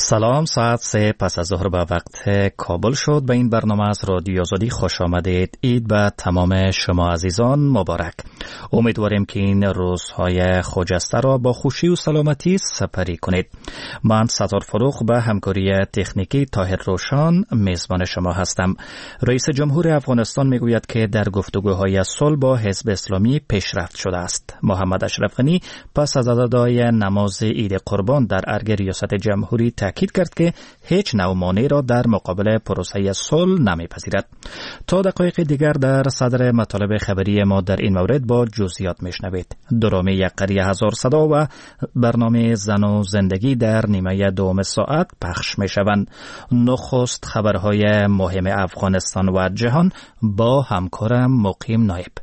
سلام، ساعت 3 پس از ظهر به وقت کابل شد. به این برنامه از رادیو آزادی خوش آمدید. عید به تمام شما عزیزان مبارک. امیدواریم که این روزهای خجسته را با خوشی و سلامتی سپری کنید. من ستار فروخ به همکاری تکنیکی طاهر روشان میزبان شما هستم. رئیس جمهور افغانستان میگوید که در گفتگوهای صلح با حزب اسلامی پیشرفت شده است. محمد اشرف غنی پس از ادای نماز عید قربان در ارگ ریاست جمهوری تاکید کرد که هیچ نوع مانعی را در مقابل پروسه صلح نمیپذیرد. تا دقایق دیگر در صدر مطالب خبری ما در این مورد با جزئیات میشنوید. درامه یک قریه هزار صدا و برنامه زن و زندگی در نیمه دوم ساعت پخش میشوند. نخست خبرهای مهم افغانستان و جهان با همکارم مقیم نایب.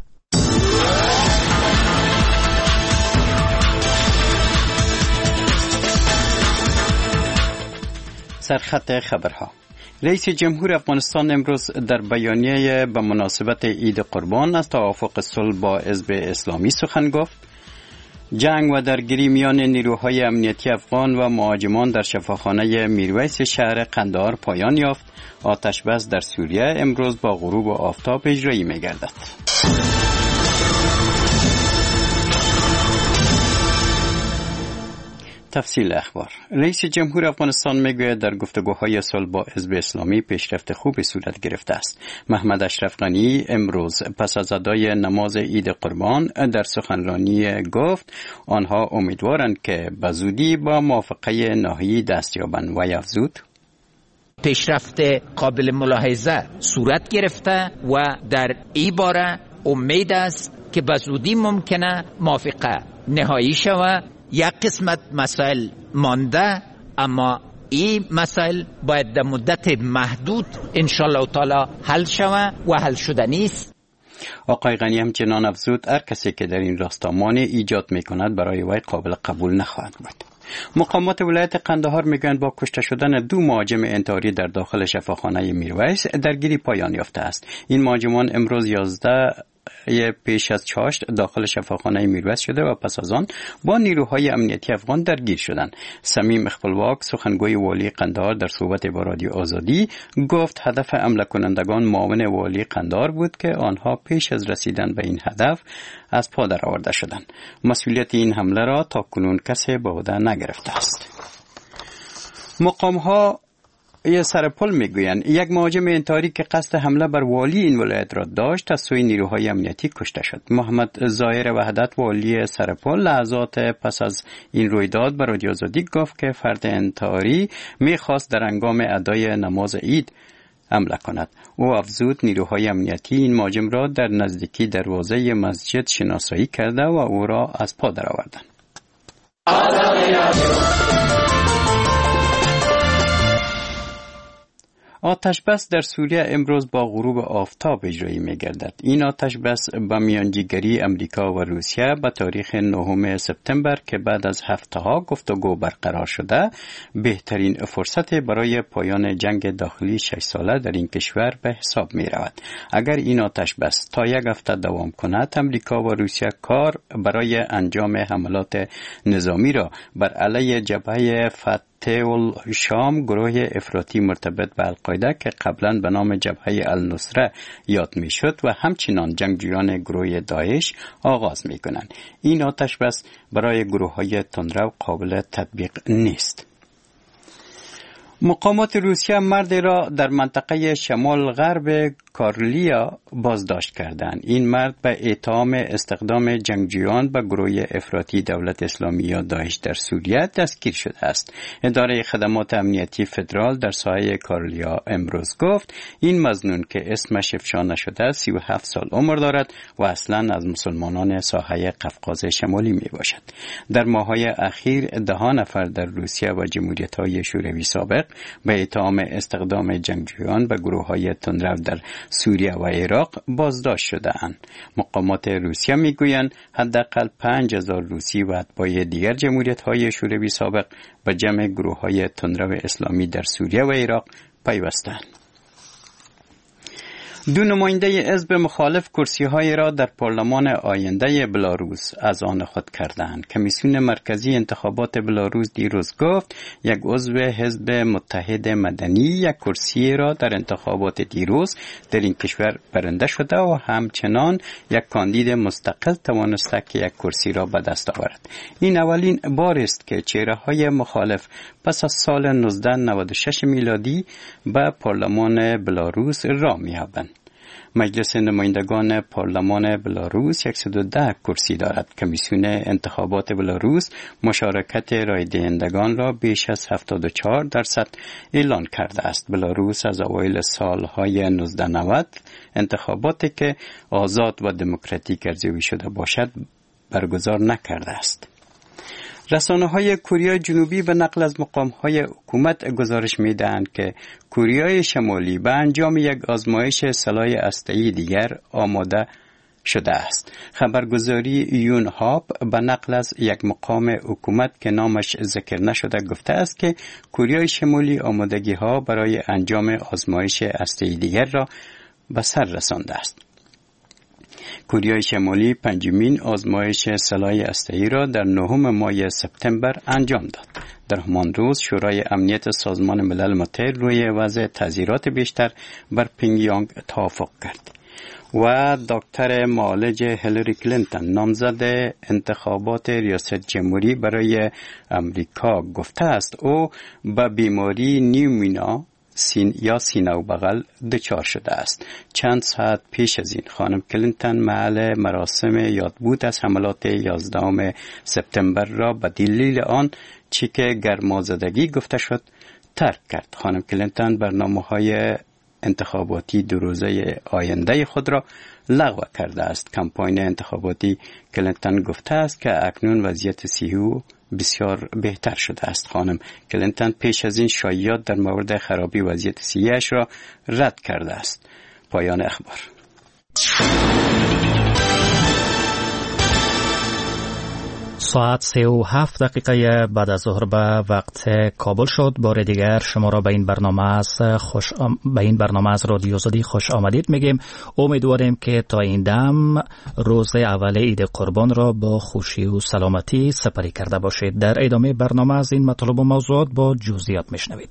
سرخط خبرها. رئیس جمهور افغانستان امروز در بیانیه به مناسبت عید قربان از توافق صلح با حزب اسلامی سخن گفت. جنگ و درگیری میان نیروهای امنیتی افغان و مهاجمان در شفاخانه میرویس شهر قندهار پایان یافت. آتش بس در سوریه امروز با غروب آفتاب اجرایی می‌گردد. تفصیل اخبار. رئیس جمهور افغانستان میگوید در گفتگوهای صلح با حزب اسلامی پیشرفت خوبی صورت گرفته است. محمد اشرف غنی امروز پس از ادای نماز عید قربان در سخنرانی گفت آنها امیدوارند که به زودی با موافقه نهایی دست یابند و افزود پیشرفت قابل ملاحظه صورت گرفته و در این باره امید است که به زودی ممکنه موافقه نهایی شود. یک قسمت مسائل مانده، اما این مسائل باید در مدت محدود انشالله تعالی حل شود و حل شدنی است. آقای غنی همچنان افزود هر کسی که در این راستا مانع ایجاد میکند برای وی قابل قبول نخواهد بود. مقامات ولایت قندهار میگویند با کشته شدن 2 مهاجم انتحاری در داخل شفاخانه میرویس درگیری پایان یافته است. این مهاجمان امروز 11 پیش از چاشت داخل شفاخانه میرویس شده و پس از آن با نیروهای امنیتی افغان درگیر شدند. صمیم اخپلواک سخنگوی والی قندهار در صحبت با رادیو آزادی گفت هدف حمله کنندگان معاون والی قندهار بود که آنها پیش از رسیدن به این هدف از پا درآورده شدند. مسئولیت این حمله را تا کنون کسی به عهده نگرفته است. مقام‌ها سرپل میگویند یک مهاجم انتحاری که قصد حمله بر والی این ولایت را داشت از سوی نیروهای امنیتی کشته شد. محمد ظاهر وحدت والی سرپل لحظات پس از این رویداد به رادیو آزادی گفت که فرد انتحاری میخواست در هنگام ادای نماز عید حمله کند. او افزود نیروهای امنیتی این مهاجم را در نزدیکی دروازه مسجد شناسایی کرده و او را از پا درآوردند. آتش بس در سوریه امروز با غروب آفتاب اجرایی می‌گردد. این آتش بس با میانجیگری امریکا و روسیه به تاریخ 9 سپتامبر که بعد از هفته‌ها گفتگو برقرار شده بهترین فرصت برای پایان جنگ داخلی 6 ساله در این کشور به حساب می‌رود. اگر این آتش بس تا 1 هفته دوام کند، امریکا و روسیه کار برای انجام حملات نظامی را بر علیه جبهه تول شام گروه افراطی مرتبط به القاعده که قبلا به نام جبهه النصره یاد می شد و همچنان جنگجویان گروه داعش آغاز می کنند. این آتش بس برای گروه های تندرو قابل تطبیق نیست. مقامات روسیه مردی را در منطقه شمال غرب کارلیا بازداشت کردند. این مرد به اتهام استخدام جنگجویان به گروه افراطی دولت اسلامی یا داعش در سوریه دستگیر شده است. اداره خدمات امنیتی فدرال در ساحه کارلیا امروز گفت این مظنون که اسمش افشا نشده 37 سال عمر دارد و اصلا از مسلمانان ساحه قفقاز شمالی می باشد. در ماه‌های اخیر 10 نفر در روسیه و جمهوریت‌های شوروی سابق به اتهام استخدام جنگجویان به گروه‌های تندرو در سوریه و عراق بازداشت شده‌اند. مقامات روسیه میگویند حداقل 5000 روسی و اتباع دیگر جمهوریت‌های شوروی سابق به جمع گروه‌های تندرو اسلامی در سوریه و عراق پیوستند. دو نماینده حزب مخالف کرسی‌های را در پارلمان آینده بلاروس از آن خود کردند. کمیسیون مرکزی انتخابات بلاروس دیروز گفت یک عضو حزب متحد مدنی یک کرسی را در انتخابات دیروز در این کشور برنده شده و همچنان یک کاندید مستقل توانسته که یک کرسی را به دست آورد. این اولین بار است که چهره‌های مخالف پس از سال 1996 میلادی به پارلمان بلاروس راه می‌یابند. مجلس نمایندگان پارلمان بلاروس 110 کرسی دارد. کمیسیون انتخابات بلاروس مشارکت رای دهندگان را بیش از 74% اعلان کرده است. بلاروس از اوایل سالهای 1990 انتخاباتی که آزاد و دموکراتیک ارزیابی شده باشد برگزار نکرده است. رسانه‌های کره جنوبی به نقل از مقام‌های حکومت گزارش می‌دهند که کره شمالی به انجام یک آزمایش سلاح هسته‌ای دیگر آماده شده است. خبرگزاری یونهاپ به نقل از یک مقام حکومت که نامش ذکر نشده گفته است که کره شمالی آمادگی‌ها برای انجام آزمایش هسته‌ای دیگر را به سر رسانده است. کره شمالی پنجمین آزمایش سلاح هسته‌ای را در 9 ماه سپتامبر انجام داد. در همان روز شورای امنیت سازمان ملل متحد روی وضع تحذیرات بیشتر بر پیونگیانگ توافق کرد. و دکتر معالج هیلاری کلینتون نامزد انتخابات ریاست جمهوری برای امریکا گفته است او به بیماری نیومونا یا سینه و بغل دچار شده است. چند ساعت پیش از این خانم کلینتون محل مراسم یادبود از حملات 11 سپتامبر را به دلیل آن چی که گرمازدگی گفته شد ترک کرد. خانم کلینتون برنامه‌های انتخاباتی 2 روزه آینده خود را لغو کرده است. کمپاین انتخاباتی کلینتون گفته است که اکنون وضعیت صحی بسیار بهتر شده است. خانم کلینتون پیش از این شایعات در مورد خرابی وضعیت صحی‌اش را رد کرده است. پایان اخبار. ساعت 3:07 دقیقه بعد از ظهر به وقت کابل شد. بار دیگر شما را به این برنامه از رادیو آزادی خوش آمدید میگیم. امیدواریم که تا این دم روز اول عید قربان را با خوشی و سلامتی سپری کرده باشید. در ادامه برنامه از این مطالب و موضوعات با جزئیات میشنوید.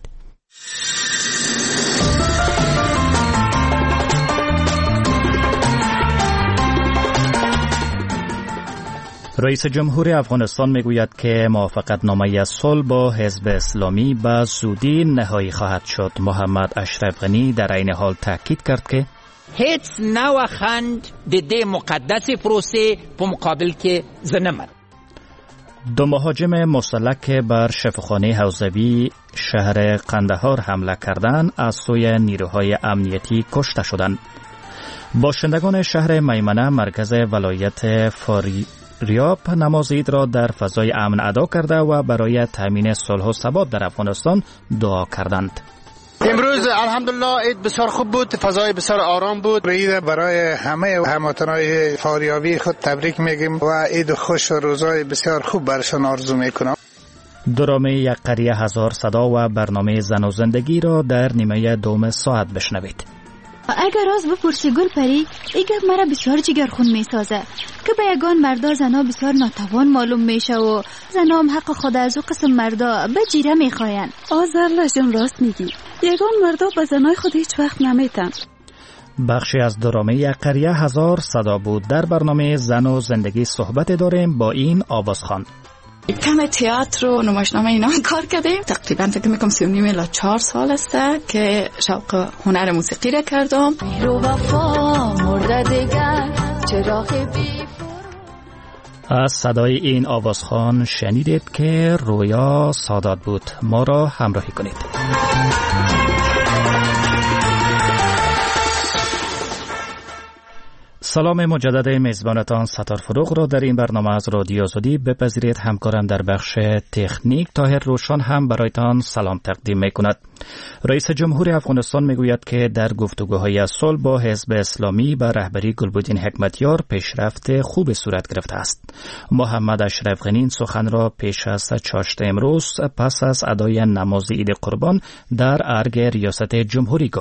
رئیس جمهور افغانستان میگوید که موافقت نامه صلح با حزب اسلامی به زودی نهایی خواهد شد. محمد اشرف غنی در این حال تاکید کرد که هیچ نوخند د مقدس پروسه په مقابل کې زنمد. 2 مهاجم مسلح که بر شفاخانه حوزوی شهر قندهار حمله کردند از سوی نیروهای امنیتی کشته شدند. باشندگان شهر میمنه مرکز ولایت ریاب نماز عید را در فضای امن ادا کرده و برای تامین صلح و ثبات در افغانستان دعا کردند. امروز الحمدلله عید بسیار خوب بود، فضای بسیار آرام بود. عید برای همه هموطنان فاریابی خود تبریک میگیم و عید خوش و روزای بسیار خوب برشان آرزو میکنم. درامه یک قریه 1000 صدا و برنامه زن و زندگی را در نیمه دوم ساعت بشنوید. اگر از بپرسی گل پری ای گپ مرا بسیار جگرخون میسازه که به یگان مردا زنا بسیار ناتوان معلوم میشه و زنا هم حق خود از او قسم مردا به جیره میخواین. آزرلا جان راست میگی، یگان مردا به زنای خود هیچ وقت نمیتن. بخشی از درامه یک قریه 1000 صدا بود. در برنامه زن و زندگی صحبت داریم با این آوازخوان. کم تئاتر و نمایشنامه اینا کار کردیم. تقریبا فکر میکنم 39 الی 4 سال است که شوق هنر موسیقی را کردم. رو وفا مرده دیگر چراغ بی. از صدای این آوازخوان شنیدید که رویا سادات بود. ما را همراهی کنید. سلام مجدد میزبانتان ستار فروغ را در این برنامه از رادیو آزادی بپذیرید. همکارم در بخش تکنیک طاهر روشن هم برایتان سلام تقدیم میکند. رئیس جمهور افغانستان میگوید که در گفتگوهای صلح با حزب اسلامی به رهبری گلبدین حکمتیار پیشرفت خوب صورت گرفته است. محمد اشرف غنی سخن را پیش از چاشت امروز پس از ادای نماز عید قربان در ارگ ریاست جمهوری گفت.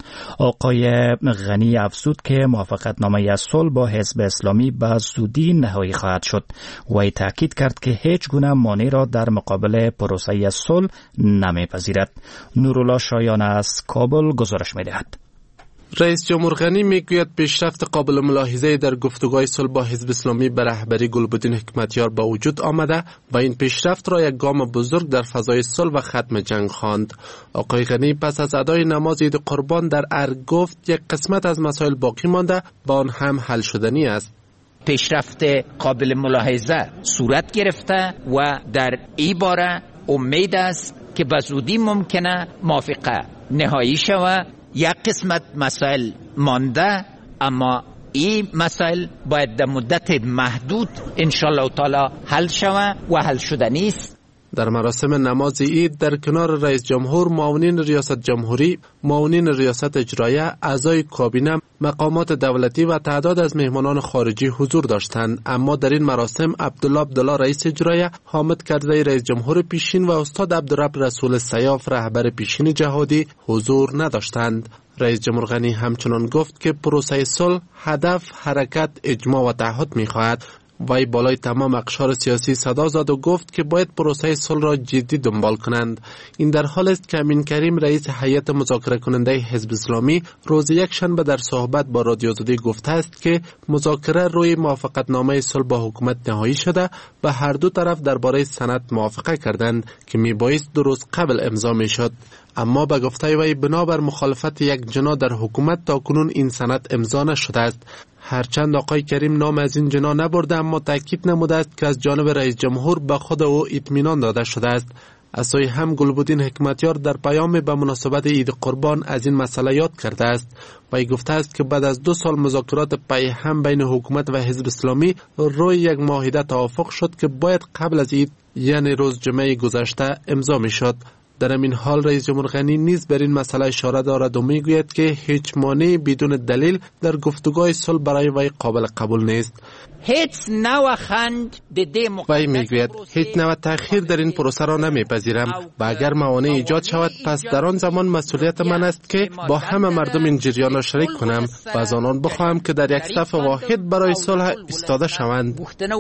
آقای غنی افزود که موافقتنامه صلح با حزب اسلامی به زودی نهایی خواهد شد. وی تاکید کرد که هیچ گونه مانع را در مقابل پروسه صلح نمیپذیرد. نورالله شایان از کابل گزارش می‌دهد. رئیس جمهور غنی میگوید پیشرفت قابل ملاحظه در گفتگوهای صلح با حزب اسلامی به رهبری گلبدین حکمتیار به وجود آمده و این پیشرفت را یک گام بزرگ در فضای صلح و ختم جنگ خواند. آقای غنی پس از ادای نماز عید قربان در ارگ گفت یک قسمت از مسائل باقی مانده و آن هم حل شدنی است. پیشرفت قابل ملاحظه صورت گرفته و در این باره امید است که به زودی ممکنه موافقه نهایی شود. یک قسمت مسائل مانده، اما این مسائل باید در مدت محدود انشالله تعالی حل شود و حل شدنی است. در مراسم نماز عید در کنار رئیس جمهور، معاونین ریاست جمهوری، معاونین ریاست اجرایه، اعضای کابینه، مقامات دولتی و تعداد از مهمانان خارجی حضور داشتند. اما در این مراسم عبدالله رئیس اجرایه، حامد کرزی رئیس جمهور پیشین و استاد عبدالرب رسول سیاف رهبر پیشین جهادی حضور نداشتند. رئیس جمهور غنی همچنان گفت که پروسه صلح هدف، حرکت، اجماع و تعهد می‌خواهد. وی بالای تمام اقشار سیاسی صدا زد و گفت که باید پروسه صلح را جدی دنبال کنند. این در حال است که امین کریم رئیس هیئت مذاکره کننده حزب اسلامی روز یکشنبه در صحبت با رادیو آزادی گفته است که مذاکره روی موافقتنامه صلح با حکومت نهایی شده و هر دو طرف درباره سند موافقه کردند که میبایست 2 روز قبل امضا میشد. اما به گفته وی بنابر مخالفت یک جنا در حکومت تاکنون این سند امضا نشده است. هرچند آقای کریم نام از این جنا نبرده، اما تاکید نموده است که از جانب رئیس جمهور به خود او اطمینان داده شده است. از سوی هم گلبدین حکمتیار در پیام به مناسبت عید قربان از این مسئله یاد کرده است. وی گفته است که بعد از 2 سال مذاکرات پی هم بین حکومت و حزب اسلامی روی یک معاهده توافق شد که باید قبل از عید، یعنی روز جمعه گذشته، امضا میشد. در این حال رئیس جمهور غنی نیز بر این مسئله اشاره دارد و میگوید که هیچ مانع بدون دلیل در گفتگوهای صلح برای وی قابل قبول نیست. هیچ نوع خند وی میگوید هیچ نوع تأخیر در این پروسه را نمیپذیرم و اگر موانع ایجاد شود پس در آن زمان مسئولیت من است که با همه مردم این جریان را شریک کنم و از آنان بخواهم که در یک صف واحد برای صلح ایستاده شوند.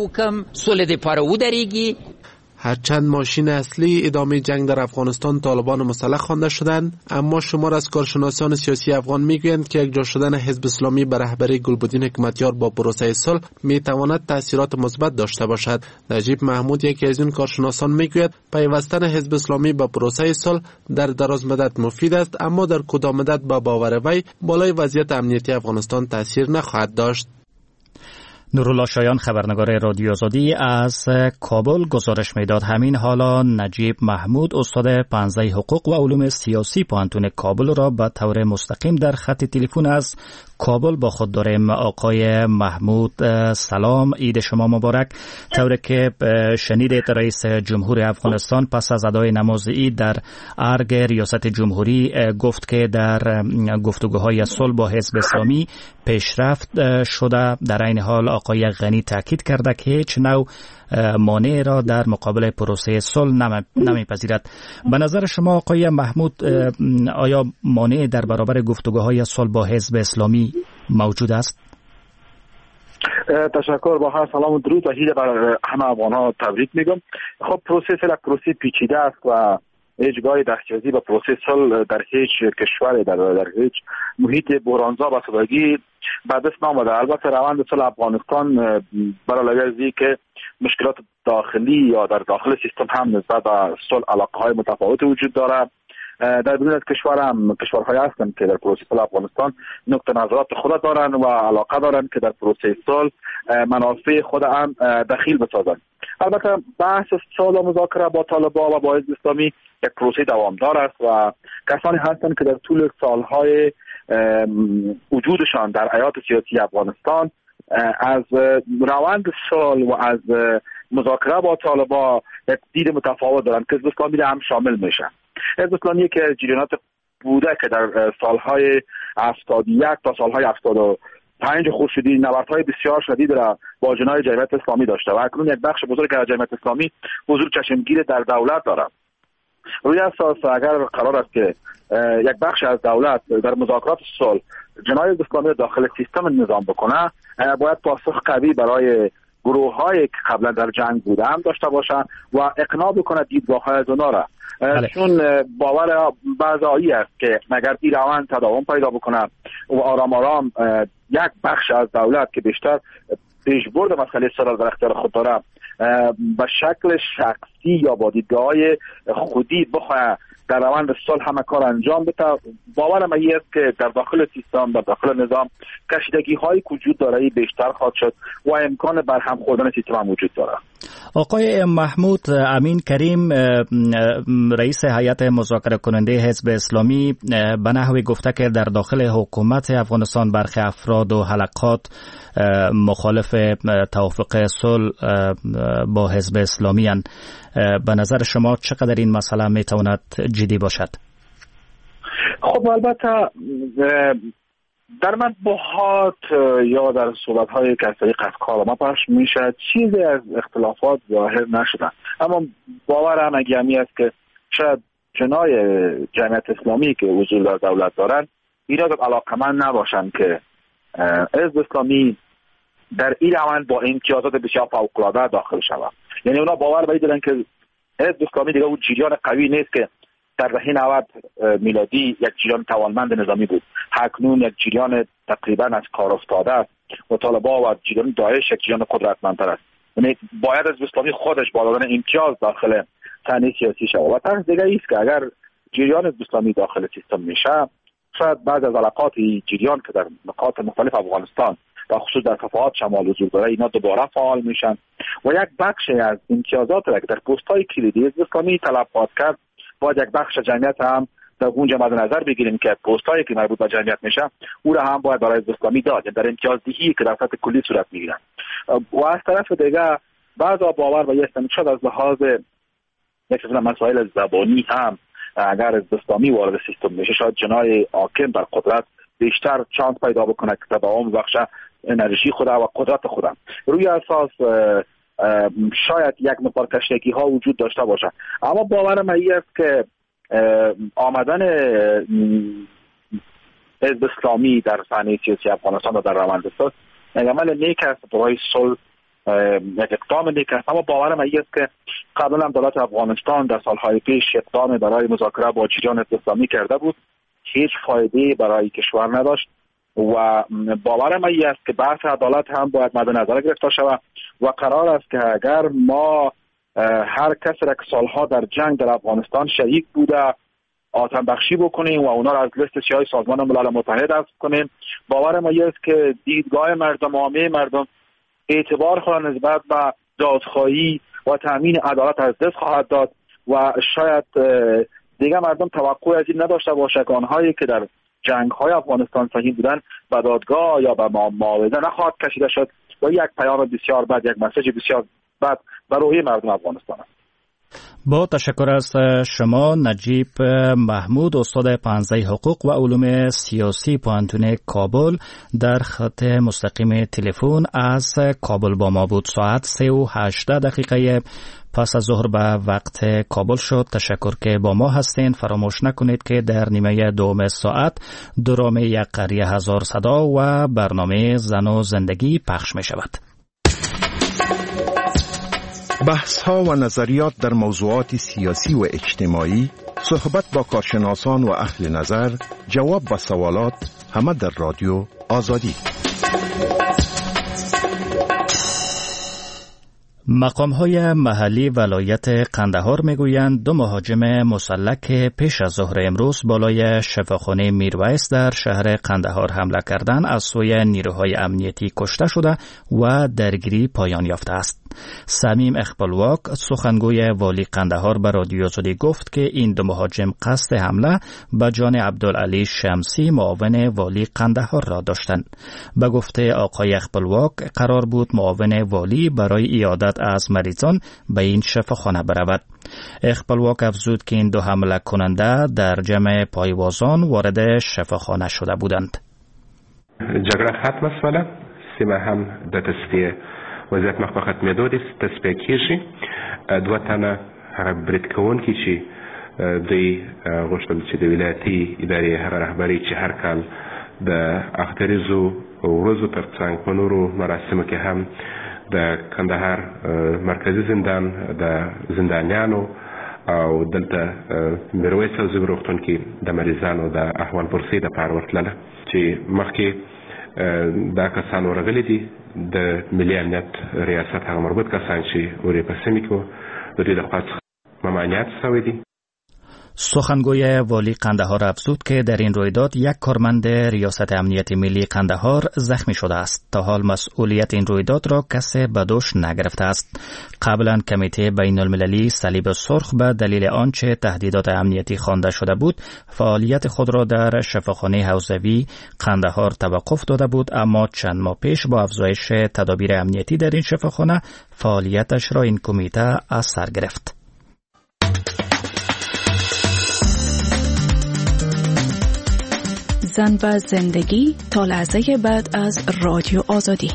هرچند ماشین اصلی ادامه جنگ در افغانستان طالبان مسلح خوانده شدند، اما شمار از کارشناسان سیاسی افغان میگویند که یکجا شدن حزب اسلامی به رهبری گلبدین حکمتیار با پروسه صلح میتواند تاثیرات مثبت داشته باشد. نجیب محمود، یکی از این کارشناسان، میگوید پیوستن حزب اسلامی به پروسه صلح در دراز مدت مفید است، اما در کوتاه مدت با باور وی بالای وضعیت امنیتی افغانستان تاثیر نخواهد داشت. نورالله شایان، خبرنگار رادیو آزادی از کابل گزارش میداد. همین حالا نجیب محمود، استاد پانزه حقوق و علوم سیاسی پوهنتون کابل را به طور مستقیم در خط تلفن از کابل با خود داریم. آقای محمود سلام، عید شما مبارک. طوری که شنیدید رئیس جمهور افغانستان پس از ادای نماز عید در ارگ ریاست جمهوری گفت که در گفتگوهای صلح با حزب اسلامی پیشرفت شده. در این حال آقای غنی تاکید کرده که هیچ نوع مانع را در مقابل پروسه صلح نمیپذیرد. به نظر شما آقای محمود، آیا مانع در برابر گفتگوهای صلح با حزب اسلامی موجود است؟ تشکر. با هر سلام و درود و عید بر همه افغان‌ها تبریک میگم. خب پروسه صلح پروسه پیچیده است و هیچ گاهی دستیابی به پروسه صلح در هیچ کشور در هیچ محیط بحرانزا و سادگی به دست نامده. البته روند صلح افغانستان برای لحاظی که مشکلات داخلی یا در داخل سیستم هم نسبت به صلح علاقه‌های متفاوت وجود دارد. در بیرون از کشور هم کشورهای هستند که در پروسه صلح افغانستان نقطه نظرات خود دارند و علاقه دارند که در پروسه صلح منافع خود هم دخیل بسازند. البته بحث صلح و مذاکره با طالبان و با حزب اسلامی یک پروسه دوامدار است و کسانی هستند که در طول سالهای وجودشان در حیات سیاسی افغانستان از روند صلح و از مذاکره با طالبان یک دید متفاوت دارند که حزب اسلامی هم شامل میشن. حزب اسلامی که جریانات بوده که در سالهای 71 تا سالهای 75 خورشیدی نبردهای بسیار شدید را با جناح جمعیت اسلامی داشته و اکنون یک بخش بزرگ از جمعیت اسلامی حضور چشمگیر در دولت دارد. روی اساس اگر قرار است که یک بخش از دولت در مذاکرات صلح جناح اسلامی داخل سیستم نظام بکنه، باید پاسخ قوی برای گروه‌هایی که قبلا در جنگ بوده هم داشته باشند و اقناع بکنه دیدگاه‌های از اونا را. چون باور بعضایی است که اگر این روند تداوم پیدا بکنه و آرام آرام یک بخش از دولت که بیشتر پیشبرد مسئله صلح در اختیار خود داره به شکل شخصی یا با دیدگاه‌های خودی بخواه در روند صلح همه کار انجام بده، باورم این است که در داخل سیستم، در داخل نظام کشیدگی‌هایی وجود داره بیشتر خواهد شد و امکان برهم خوردن سیستم هم وجود داره. آقای محمود امین کریم، رئیس هیئت مذاکره کننده حزب اسلامی، به نحوی گفته که در داخل حکومت افغانستان برخی افراد و حلقات مخالف توافق صلح با حزب اسلامی هستند. به نظر شما چقدر این مسئله میتواند جدی باشد؟ خب البته در مطبوعات یا در صحبت‌های که از طریق افکار ما پخش میشه چیزی از اختلافات ظاهر نشده، اما باورم اگه است که شاید جناح جمعیت اسلامی که وجود در دولت دارن اینا علاقمند نباشن که حزب اسلامی در این روند با امتیازات بسیار فوق‌العاده داخل شود. یعنی اونا باور باید دارن که حزب اسلامی دیگه اون جریان قوی نیست که در دهه 90 میلادی یک جریان توانمند نظامی بود، اکنون یک جریان تقریبا از کار افتاده است و طالبان و جریان داعش یک جریان قدرتمندتر است. یعنی باید حزب اسلامی خودش با دادن امتیاز داخل صحنه سیاسی شود و طرز دیگه است که اگر جریان حزب اسلامی داخل سیستم میشه، شاید بعض از علاقات جریان که در نقاط مختلف افغانستان و خصوص در صفحات شمال وجود داره اینا دوباره فعال میشن و یک بخش از امتیازات را که در پست‌های کلیدی حزب اسلامی طلب خواهد کرد باید یک بخش جمعیت هم در اونجا مد نظر بگیریم که پست‌هایی که مربوط به جمعیت میشه او را هم باید برای حزب اسلامی داد، در امتیازدهی که در سطح کلی صورت میگیرن. و از طرف دیگه بعضا باور به این شد از لحاظ یک مسائل زبانی هم اگر حزب اسلامی وارد سیستم میشه شاید جناح حاکم بر قدرت بیشتر چانس پیدا بکنه که تداوم بخش انرژی خدا و قدرت خدا. روی اساس شاید یک مقدار کشیدگی ها وجود داشته باشه، اما باورم این است که آمدن حزب اسلامی در صحنه سیاسی افغانستان و در روند صلح یک عمل نیک است برای صلح، یک اقدام نیک است، اما باورم این است که قبلا هم دولت افغانستان در سالهای پیش اقدام برای مذاکره با جریان حزب اسلامی کرده بود، هیچ فایده برای کشور نداشت و باورم این است که بحث عدالت هم باید مد نظر گرفته شود و قرار است که اگر ما هر کسی را که سالها در جنگ در افغانستان شریک بوده آتش بخشی بکنیم و اونا را از لیست سیاه سازمان ملل متحد حذف کنیم، باورم این است که دیدگاه مردم عامه مردم اعتبار خود نسبت به دادخواهی و تامین عدالت از دست خواهد داد و شاید دیگه مردم توقع از این نداشته باشه که آنهایی که در جنگ‌های افغانستان سهیم بودن به دادگاه یا به معاوضه نخواهد کشیده شد و یک پیام بسیار بد، یک مسیج بسیار بد به روحیه مردم افغانستان است. با تشکر از شما نجیب محمود، استاد پانزه حقوق و علوم سیاسی پوهنتون کابل، در خط مستقیم تلفن از کابل با ما بود. ساعت 3:18 پس از ظهر به وقت کابل شد. تشکر که با ما هستین. فراموش نکنید که در نیمه دوم ساعت درام یک قریه هزار صدا و برنامه زن و زندگی پخش می شود. بحث ها و نظریات در موضوعات سیاسی و اجتماعی، صحبت با کارشناسان و اهل نظر، جواب به سوالات، همه در رادیو آزادی. مقام‌های محلی ولایت قندهار میگویند 2 مهاجم مسلح که پیش از ظهر امروز بالای شفاخانه میرویس در شهر قندهار حمله کردند از سوی نیروهای امنیتی کشته شده و درگیری پایان یافته است. سمیم اخبالواک سخنگوی والی قندهار به رادیو آزادی گفت که این 2 مهاجم قصد حمله به جان عبدالعلی شمسی معاون والی قندهار را داشتند. به گفته آقای اخبالواک قرار بود معاون والی برای عیادت از مریضان به این شفاخانه برود. اخبالواک افزود که این 2 حمله کننده در جمع پایوازان وارد شفاخانه شده بودند. جګړه ختمه شوله، سیمه هم د تصفیه وضعیت مخ په ختمېدو دي، تصفیه کېږي. 2 تنه هغه برید کوونکي چې دوی غوښتل چې د ولایتي ادارې هغه رهبري چې هر کال د اختریزو ورځو ترڅنګ په نورو مراسمو کې هم د کندهار مرکزی زندان د زندانیانو او دلته میرویس عزیز روغتون کې د مریضانو د احوال پرسې لپاره ورتلله چې مخکې دا کسان ورغلي دي د ملي امنیت ریاست هغه مربوط کسان چې ورې په سیمه کې د دې لخوا ممانعت شوی دي. سخنگوی والی قندهار افزود که در این رویداد یک کارمند ریاست امنیت ملی قندهار زخمی شده است. تا حال مسئولیت این رویداد را کسی به دوش نگرفته است. قبلا کمیته بین المللی صلیب سرخ به دلیل آنچه تهدیدات امنیتی خوانده شده بود فعالیت خود را در شفاخانه حوزوی قندهار توقف داده بود، اما چند ماه پیش با افزایش تدابیر امنیتی در این شفاخانه فعالیتش را این کمیته از سر گرفت. زن و زندگی تا لحظه بعد از رادیو آزادی.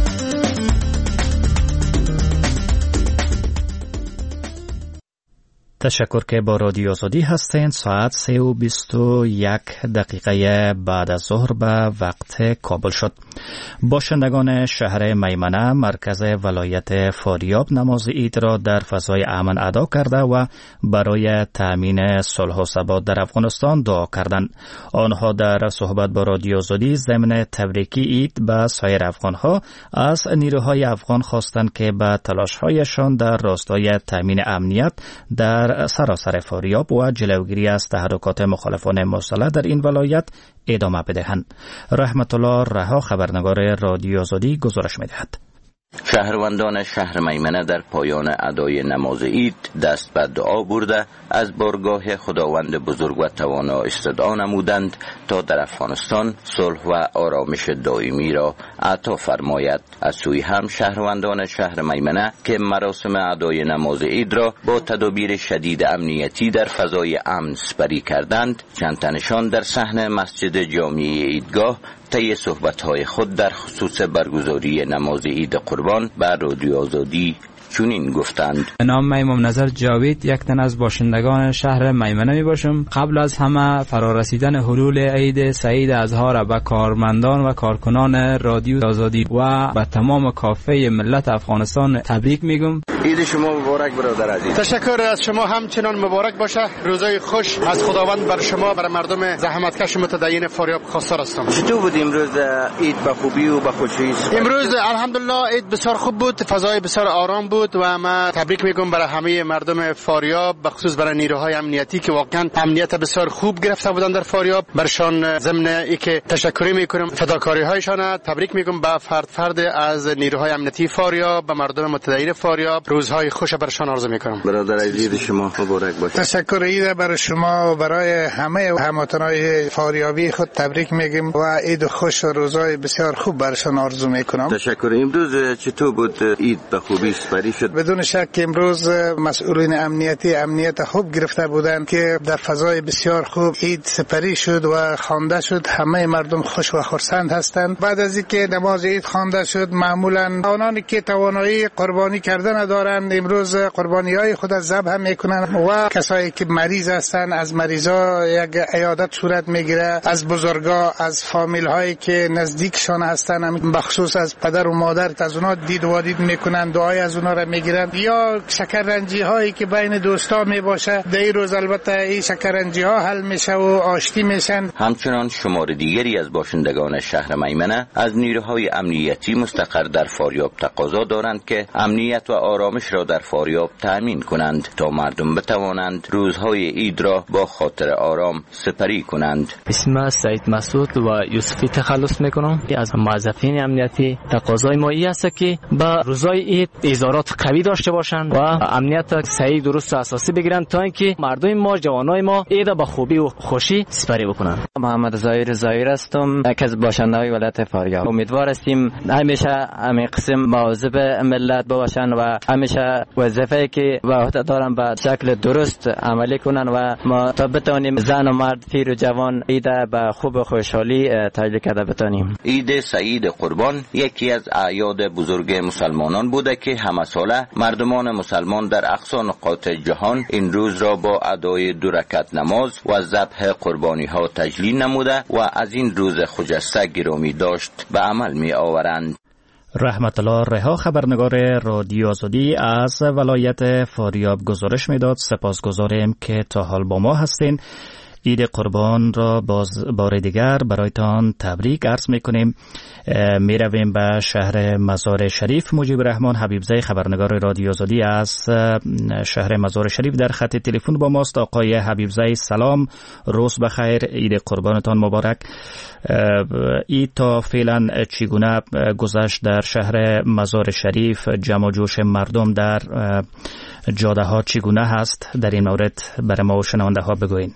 تشکر که با رادیو آزادی هستین. ساعت 3:21 بعد از ظهر به وقت کابل شد. باشندگان شهر میمنه مرکز ولایت فاریاب نماز عید را در فضای امن ادا کرده و برای تأمین صلح و ثبات در افغانستان دعا کردند. آنها در صحبت با رادیو آزادی ضمن تبریکی عید به سایر افغانها از نیروهای افغان خواستند که به تلاش‌هایشان در راستای تأمین امنیت در سراسر فاریاب و جلوگیری از تحرکات مخالفان مسلح در این ولایت ادامه بدهند. رحمت الله رها خبرنگار رادیو آزادی گزارش می‌دهد. شهروندان شهر میمنه در پایان ادای نماز عید دست به دعا برده از بارگاه خداوند بزرگ و توانا استدعا نمودند تا در افغانستان صلح و آرامش دائمی را عطا فرماید. از سوی هم شهروندان شهر میمنه که مراسم ادای نماز عید را با تدابیر شدید امنیتی در فضای امن سپری کردند، چند تنشان در صحن مسجد جامع عیدگاه طی صحبت‌های خود در خصوص برگزاری نماز عید قربان بر رادیو آزادی چنین گفتند. نام من امام نظر جاوید، یک تن از باشندگان شهر میمنه می باشم. قبل از همه فرارسیدن حلول عید سعید اضحی را به کارمندان و کارکنان رادیو آزادی و به تمام کافه ملت افغانستان تبریک میگم. عید شما مبارک برادر عزیز. تشکر از شما همچنان مبارک باشه. روزای خوش از خداوند بر شما، بر مردم زحمتکش متدین فاریاب خواستار هستم. چطور بود امروز عید؟ به خوبی و به خوشی؟ امروز الحمدلله عید بسیار خوب بود، فضای بسیار آرام بود و ما تبریک میگم برای همه مردم فاریاب، به خصوص برای نیروهای امنیتی که واقعا امنیت بسیار خوب گرفته بودن در فاریاب. برشان ضمن اینکه تشکری میکنم فداکاری هایشان تبریک میگم به فرد از نیروهای امنیتی فاریاب، به مردم متدین فاریاب روزهای خوش برشان آرزو میکنم. برادر عزیز شما مبارک باشه. تشکر عید برای شما و برای همه هموطنان فاریابی خود تبریک میگم و عید خوش و روزهای بسیار خوب برشان آرزو میکنم. تشکر. امروز چطور بود عید؟ به خوبی سپری شد؟ بدون شک امروز مسئولین امنیتی امنیت خوب گرفته بودند که در فضای بسیار خوب عید سپری شد و خوانده شد. همه مردم خوش و خرسند هستند. بعد از اینکه نماز عید خوانده شد، معمولا آنانی که توانایی قربانی کردن دارند امروز قربانی‌های خود از ذبح میکنند و کسایی که مریض هستند از مریضا یک عیادت صورت میگیره، از بزرگا، از فامیل هایی که نزدیکشان هستند، بخصوص از پدر و مادر، از اونها دید و دید میکنند، دعای از اونها را میگیرن، یا شکررنجی هایی که بین دوستا می باشه. در این روز البته این شکررنجی ها حل میشه و آشتی میشن. همچنان شمار دیگری از باشندگان شهر میمنه از نیروهای امنیتی مستقر در فاریاب تقاضا دارند که امنیت و آرامش را در فاریاب تأمین کنند تا مردم بتوانند روزهای عید را با خاطر آرام سپری کنند. اسم سعید مسعود و یوسفی تخلص میکنم. از موظفین امنیتی تقاضای ما این است که با روزهای عید ازارات قوی داشته باشند و امنیت صحیح درست و اساسی بگیرند تا اینکه مردم ما، جوانای ما عید با خوبی و خوشی سپری بکنند. محمد ظاهر هستم، یک از باشندگان ولایت فاریاب. امیدوار هستیم همیشه همین قسم مواظب ملت باشند و همیشه وظیفه‌ای که به عهده دارن به شکل درست عملی کنند و ما تا بتونیم زن و مرد، پیر و جوان عید به خوب و خوشحالی تجلیل کرده بتونیم. عید سعید قربان یکی از اعیاد بزرگ مسلمانان بوده که هم از ساله مردمان مسلمان در اقصی نقاط جهان این روز را با ادای 2 رکعت نماز و ذبح قربانی ها تجلیل نموده و از این روز خجسته گرامی داشت به عمل می آورند. رحمت الله رها خبرنگار رادیو آزادی از ولایت فاریاب گزارش میداد. سپاسگزاریم که تا حال با ما هستین. عید قربان را بار دیگر برایتان تبریک عرض میکنیم. می رویم به شهر مزار شریف. مجیب الرحمن حبیبزی خبرنگار رادیو آزادی از شهر مزار شریف در خط تلفن با ماست. آقای حبیبزی سلام، روز بخیر، عید قربانتان مبارک. عید تا فعلا چگونه گذشت در شهر مزار شریف؟ جمع و جوش مردم در جاده ها چگونه هست؟ در این مورد برای ما و شنونده ها بگوین.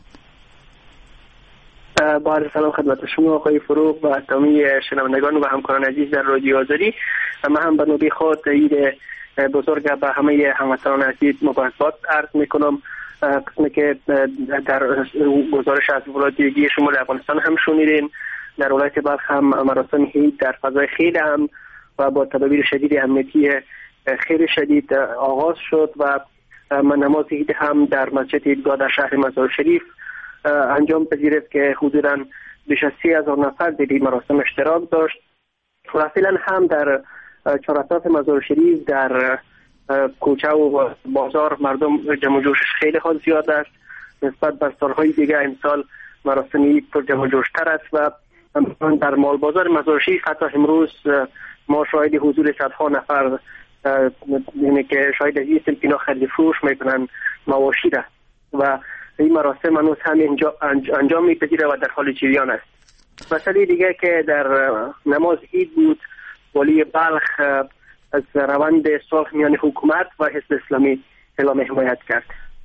با عرض سلام خدمت شما آقای فروغ و تمامی شنوندگان و همکاران عزیز در رادیو آزادی. من هم به نوبه خود عید بزرگ به همه هموطنان عزیز مبارکباد عرض میکنم. قسمی که در گزارش از ولایت دیگه شمال افغانستان هم شنیدین، در ولایت بلخ هم مراسم عید در فضای خیلی هم و با تدابیر شدید امنیتی خیلی شدید آغاز شد و نماز عید هم در مسجد عیدگاه در شهر مزار شریف انجام پذیرفت که حدوداً بیش از 30,000 نفر در این مراسم اشتراک داشت. و فعلا هم در چهار اطراف مزار شریف در کوچه و بازار مردم جمع و جوشش خیلی خود زیاد است نسبت به سالهای دیگه. امسال مراسم عید پر جمع و جوشتر است و در مال بازار مزار شریف حتی امروز ما شاهد حضور صدها نفر یعنی که شاید از این سمتینا خرید فروش میکنن مواشی است و این مراسم هنوز هم انجام میپذیره و در حال جریان است. مسئله دیگه که در نماز عید بود، والی بلخ از روند صلح میان حکومت و حزب اسلامی اعلام حمایت کرد.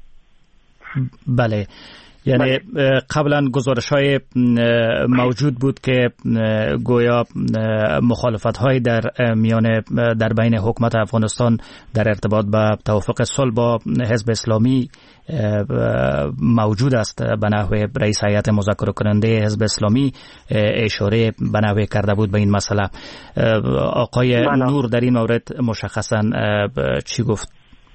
بله، یعنی قبلا گزارش‌های موجود بود که گویا مخالفت‌های در بین حکومت افغانستان در ارتباط به توافق صلح با حزب اسلامی موجود است. به نحو رئیس هیئت مذاکره کننده حزب اسلامی اشاره به نحو کرده بود به این مسئله. آقای نور در این مورد مشخصاً چی گفت؟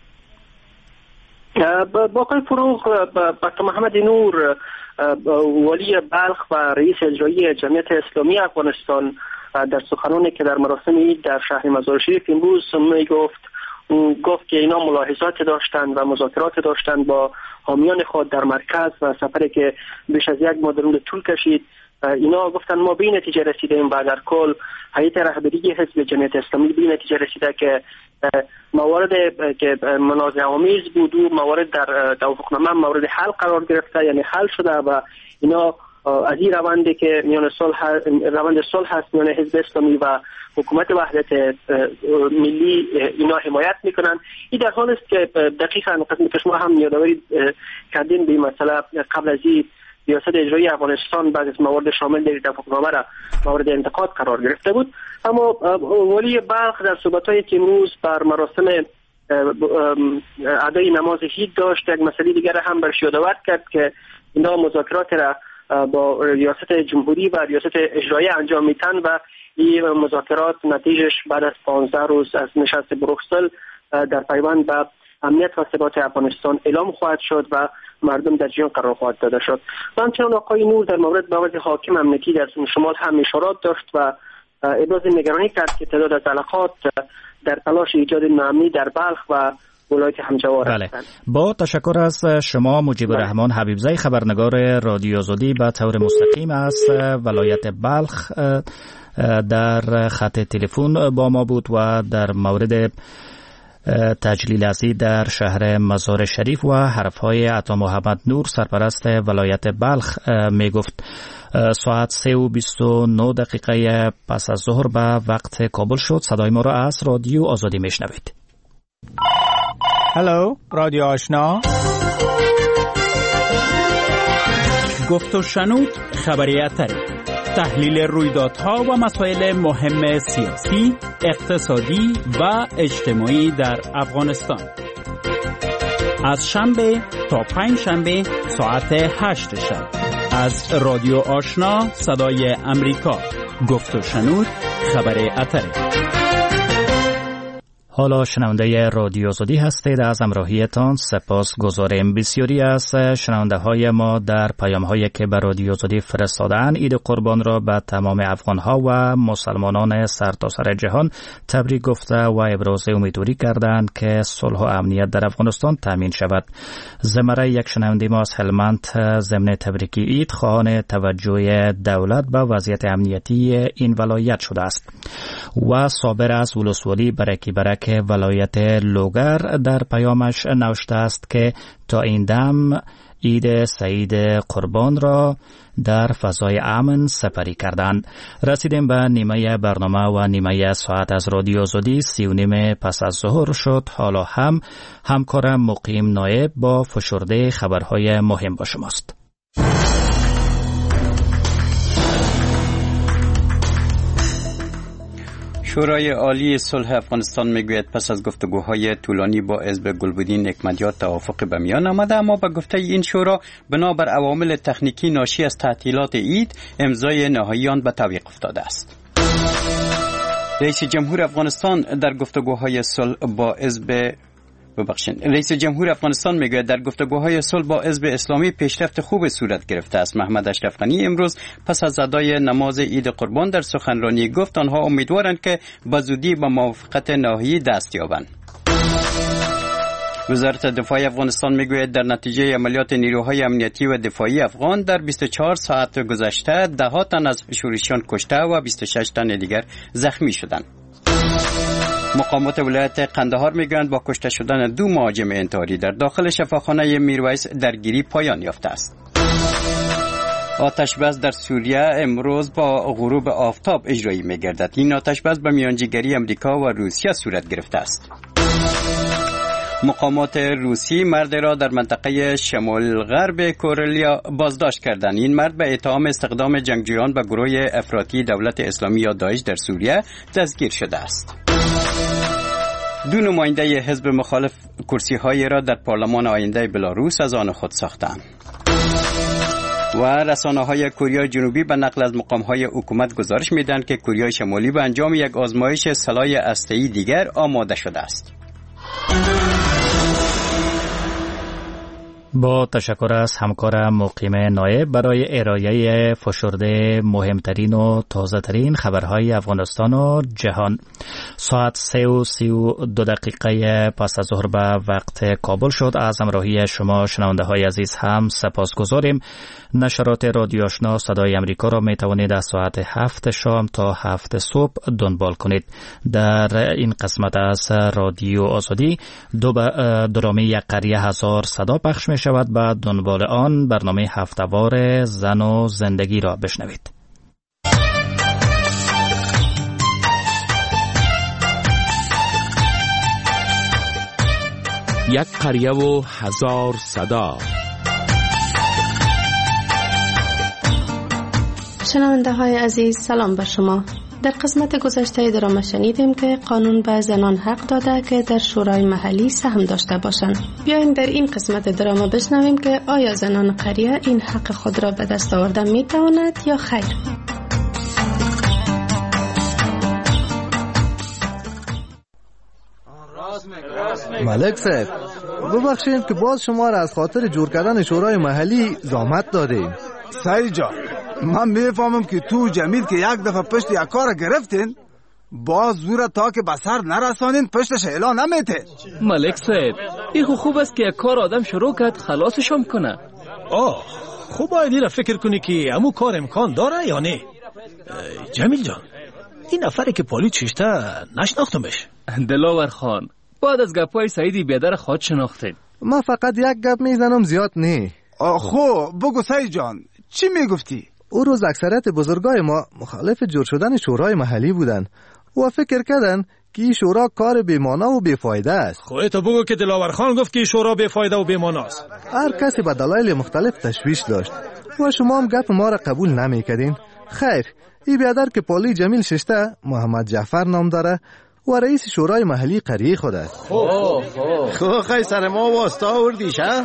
با آقای فروغ، دکتر محمد نور والی بلخ و رئیس اجرایی جمعیت اسلامی افغانستان در سخنانی که در مراسم عید در شهر مزار شریف امروز گفت که اینا ملاحظات داشتند و مذاکرات داشتند با حامیان خود در مرکز و سفری که بیش از 1 ماه طول کشید. اینا گفتن ما به این نتیجه رسیدیم و در کل هیئت رهبری حزب جمعیت اسلامی به این نتیجه رسیده که موارد که منازع آمیز بود و موارد در توافقنامه مورد حل قرار گرفته، یعنی حل شده و اینا از این روندی که میان روند صلح هست میان حزب اسلامی و حکومت وحدت ملی اینا حمایت میکنن. این در حال است که دقیقاً قسمی که شما هم یادآوری کردین به این مسئله قبل از این ریاست اجرایی افغانستان بعضی از موارد شامل در توافقنامه را مورد انتقاد قرار گرفته بود. اما والی بلخ در صحبت‌های که امروز بر مراسم ادای نماز عید داشت یک مسئله دیگر هم برش یادآور کرد که اینا مذاکرات را با ریاست جمهوری و ریاست اجرایی انجام میتن و این مذاکرات نتیجهش بعد از 15 روز از نشست بروکسل در پیوند به امنیت و ثبات افغانستان اعلام خواهد شد و مردم در جریان قرار خواهد داده شد. همچنین آقای نور در مورد به وضع حاکم امنیتی در شمال هم اشارات داشت و ابراز نگرانی کرد که تعداد از علقات در تلاش ایجاد ناامنی در بلخ و ولایت همجوار هستند. با تشکر از شما مجیب الرحمن حبیبزی خبرنگار رادیو آزادی به طور مستقیم از ولایت بلخ در خط تلفن با ما بود و در مورد تجلیل عید در شهر مزار شریف و حرفهای عطا محمد نور سرپرست ولایت بلخ می گفت. ساعت 3:29 پس از ظهر به وقت کابل شد. صدای ما را از رادیو آزادی می شنوید. هلو رادیو آشنا، گفت و شنود خبریت تحلیل رویدادها و مسائل مهم سیاسی، اقتصادی و اجتماعی در افغانستان از شنبه تا پنجشنبه ساعت 8 شب از رادیو آشنا صدای امریکا. گفت و شنود خبر اتره. حالا شنونده رادیو آزادی هستید. از همراهیتان سپاس گذاریم. بسیاری از شنونده های ما در پیام هایی که به رادیو آزادی فرستادن عید قربان را به تمام افغان ها و مسلمانان سرتاسر جهان تبریک گفته و ابراز امیدواری کردند که صلح و امنیت در افغانستان تامین شود. زمره یک شنونده ما از هلمند ضمن تبریکی عید خواهان توجه دولت به وضعیت امنیتی این ولایت شده است. و صابر از ولسوالی برکی برک ولایت لوگر در پیامش نوشته است که تا این دم عید سعید قربان را در فضای امن سپری کردند. رسیدیم به نیمه برنامه و نیمه ساعت از رادیو آزادی 3:30 پس از ظهر شد. حالا هم همکارم مقیم نایب با فشرده خبرهای مهم با شماست. شورای عالی صلح افغانستان میگوید پس از گفتگوهای طولانی با حزب گلبدین نکمتیار توافق به میان آمده، اما به گفته این شورا بنابر عوامل تکنیکی ناشی از تعطیلات عید امضای نهایی آن به تعویق افتاده است. رئیس جمهور افغانستان در گفتگوهای صلح با رئیس جمهور افغانستان میگوید در گفتگوهای صلح با حزب اسلامی پیشرفت خوب صورت گرفته است. محمد اشرف غنی امروز پس از ادای نماز عید قربان در سخنرانی گفت آنها امیدوارند که به زودی به موافقت نهایی دست یابند. وزارت دفاع افغانستان میگوید در نتیجه عملیات نیروهای امنیتی و دفاعی افغان در 24 ساعت گذشته 10 تن از شورشیان کشته و 26 تن دیگر زخمی شدند. مقامات ولایت قندهار میگویند با کشته شدن 2 مهاجم انتحاری در داخل شفاخانه میرویس درگیری پایان یافته است. آتش‌بس در سوریه امروز با غروب آفتاب اجرایی میگردد. این آتش‌بس به میانجیگری امریکا و روسیه صورت گرفته است. مقامات روسی مرد را در منطقه شمال غرب کورلیا بازداشت کردند. این مرد به اتهام استخدام جنگجویان به گروه افراطی دولت اسلامی یا داعش در سوریه دستگیر شده است. 2 نماینده حزب مخالف کرسی‌های را در پارلمان آینده بلاروس از آن خود ساختند. و رسانه‌های کره جنوبی به نقل از مقام‌های حکومت گزارش می‌دهند که کره شمالی به انجام یک آزمایش سلاح هسته‌ای دیگر آماده شده است. با تشکر از همکارم مقیم نایب برای ارائه فشرده مهمترین و تازه‌ترین خبرهای افغانستان و جهان. ساعت 3:32 پس از ظهر به وقت کابل شد. از همراهی شما شنونده‌های عزیز هم سپاسگزاریم. نشرات رادیو آشنا صدای امریکا را می توانید از ساعت 7 شام تا 7 صبح دنبال کنید. در این قسمت از رادیو آزادی درامه یک قریه هزار صدا پخش می شود. بعد دنبال آن برنامه هفته‌وار زن و زندگی را بشنوید. یک قریه و هزار صدا. شنونده های عزیز سلام بر شما. در قسمت گذشته درام شنیدیم که قانون به زنان حق داده که در شورای محلی سهم داشته باشند. بیاین در این قسمت درام بشنویم که آیا زنان قریه این حق خود را به دست آوردن می تواند یا خیر. ملک صاحب ببخشید که باز شما را از خاطر جور کردن شورای محلی زحمت دادیم. سعید جان، من میفهمم که تو جمیل که یک دفعه پشت یک کار گرفتین باز زور تا که به سر نرسانین پشتش اعلان نمیته. ملک صاحب این خوب است که یک کار آدم شروع کرد خلاصش هم کنه. خوب باید این فکر کنی که همون کار امکان داره یا نه. جمیل جان، این نفری که پالیس ششته نشناختمش. دلاور خان، بعد از گپای سعیدی بیادر خود شناختید. من فقط یک گپ میزنم زیاد نه. خب بگو سعید جان، چی میگفتی؟ او روز اکثریت بزرگای ما مخالف جور شدن شورای محلی بودن و فکر کردن که این شورا کار بی‌مانا و بی‌فایده است. خودت بگو که دلاور خان گفت که شورا بی‌فایده و بی‌مانا است. هر کسی به دلایل مختلف تشویش داشت و شما هم گپ ما را قبول نمی‌کردین. خیر، این بیادر که پالی جمیل ششته محمد جعفر نام داره و رئیس شورای محلی قریه خود است. خب خیلی سر ما واسطه آوردیش ها؟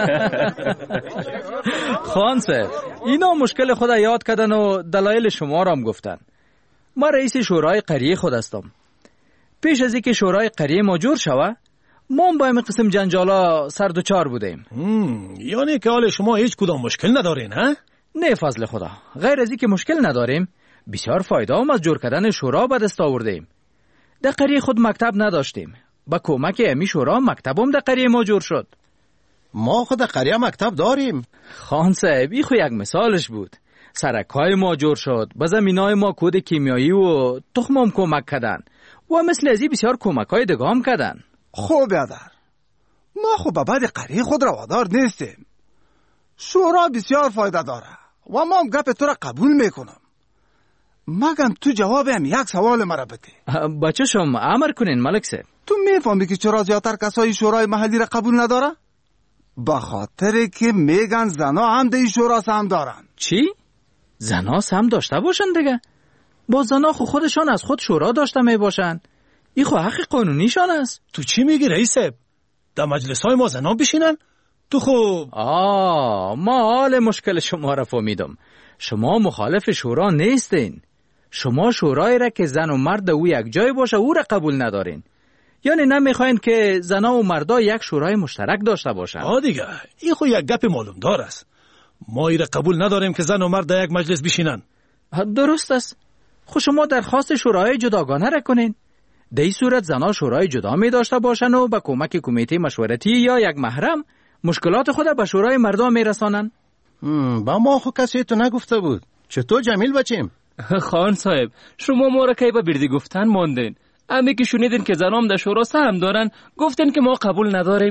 خان صاحب، اینا مشکل خود یاد کردن و دلایل شما را هم گفتن. ما رئیس شورای قریه خود هستم. پیش از اینکه شورای قریه ما جور شوه ما هم با این قسم جنجالا سر دوچار بودیم. یعنی که حال شما هیچ کدام مشکل ندارین ها؟ نه فضل خدا، غیر از اینکه مشکل نداریم بسیار فایده هم از جور کردن شورا به دست آوردیم. در قریه خود مکتب نداشتیم، با کمک امی شورا مکتب هم در قریه ما جور شد. ما خود در قریه مکتب داریم. خان صاحب این خو یک مثالش بود. سرکای ما جور شد، به زمینای ما کود کیمیایی و تخم هم کمک کردن و مثل ازی بسیار کمکای دیگه هم کردن. خوب برادر، ما خو به بعد قریه خود روادار نیستیم. شورا بسیار فایده داره و ما هم گپ تو را قبول میکنم، مگم تو جواب هم یک سوال مرا بده. بچه شما امر کنین ملک صاحب. تو میفهمی که چرا زیادتر کسای شورای محلی را قبول نداره؟ به خاطر که میگن زنا هم در شورا سهم دارن. چی؟ زنا سهم داشته باشن دیگه؟ با زنا خودشان از خود شورا داشته می باشن. این خو حق قانونیشان است. تو چی میگی رئیس صاحب؟ در مجلس های ما زنا بشینن؟ تو خوب ما حال مشکل شما را فهمیدم. شما مخالف شورا نیستین. شما شورای را که زن و مرد او یک جای باشه او را قبول ندارین. یعنی نمیخواین که زنا و مردا یک شورای مشترک داشته باشن. دیگه این خو یک گپ معلوم دار است. ما ای را قبول نداریم که زن و مرد در یک مجلس بشینن. درست است. خو شما درخواست شورای جداگانه را کنین. در این صورت زنا شورای جدا می داشته باشن و با کمک کمیته مشورتی یا یک محرم مشکلات خود به شورای مردم می رسانن. با ما خو کسی تو نگفته بود. چطور جمیل بچیم؟ خان صاحب شما ما را که به بردی گفتن ماندین. امی که شنیدین که زنام در شورا سهم دارن گفتین که ما قبول نداریم.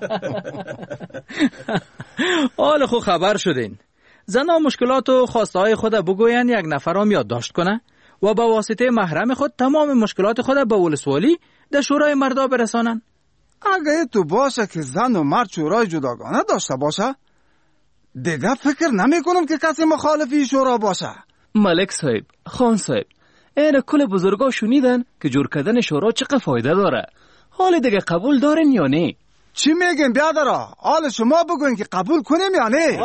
حال خو خبر شدین. زنا مشکلات و خواسته های خود بگوین یک نفر هم یادداشت کنه و با واسطه محرم خود تمام مشکلات خود به ولسوالی در شورای مردا برسانن. اگه تو باشه که زن و مرد شورای جداگانه داشته باشه دیگه فکر نمی کنم که کسی مخالفی شورا باشه. ملک صاحب، خان صاحب، این کل بزرگا شنیدن که جور کردن شورا چقدر فایده داره. حال دیگه قبول دارین یا نه؟ چی میگین بیادرا؟ حال شما بگوین که قبول کنیم یا نه؟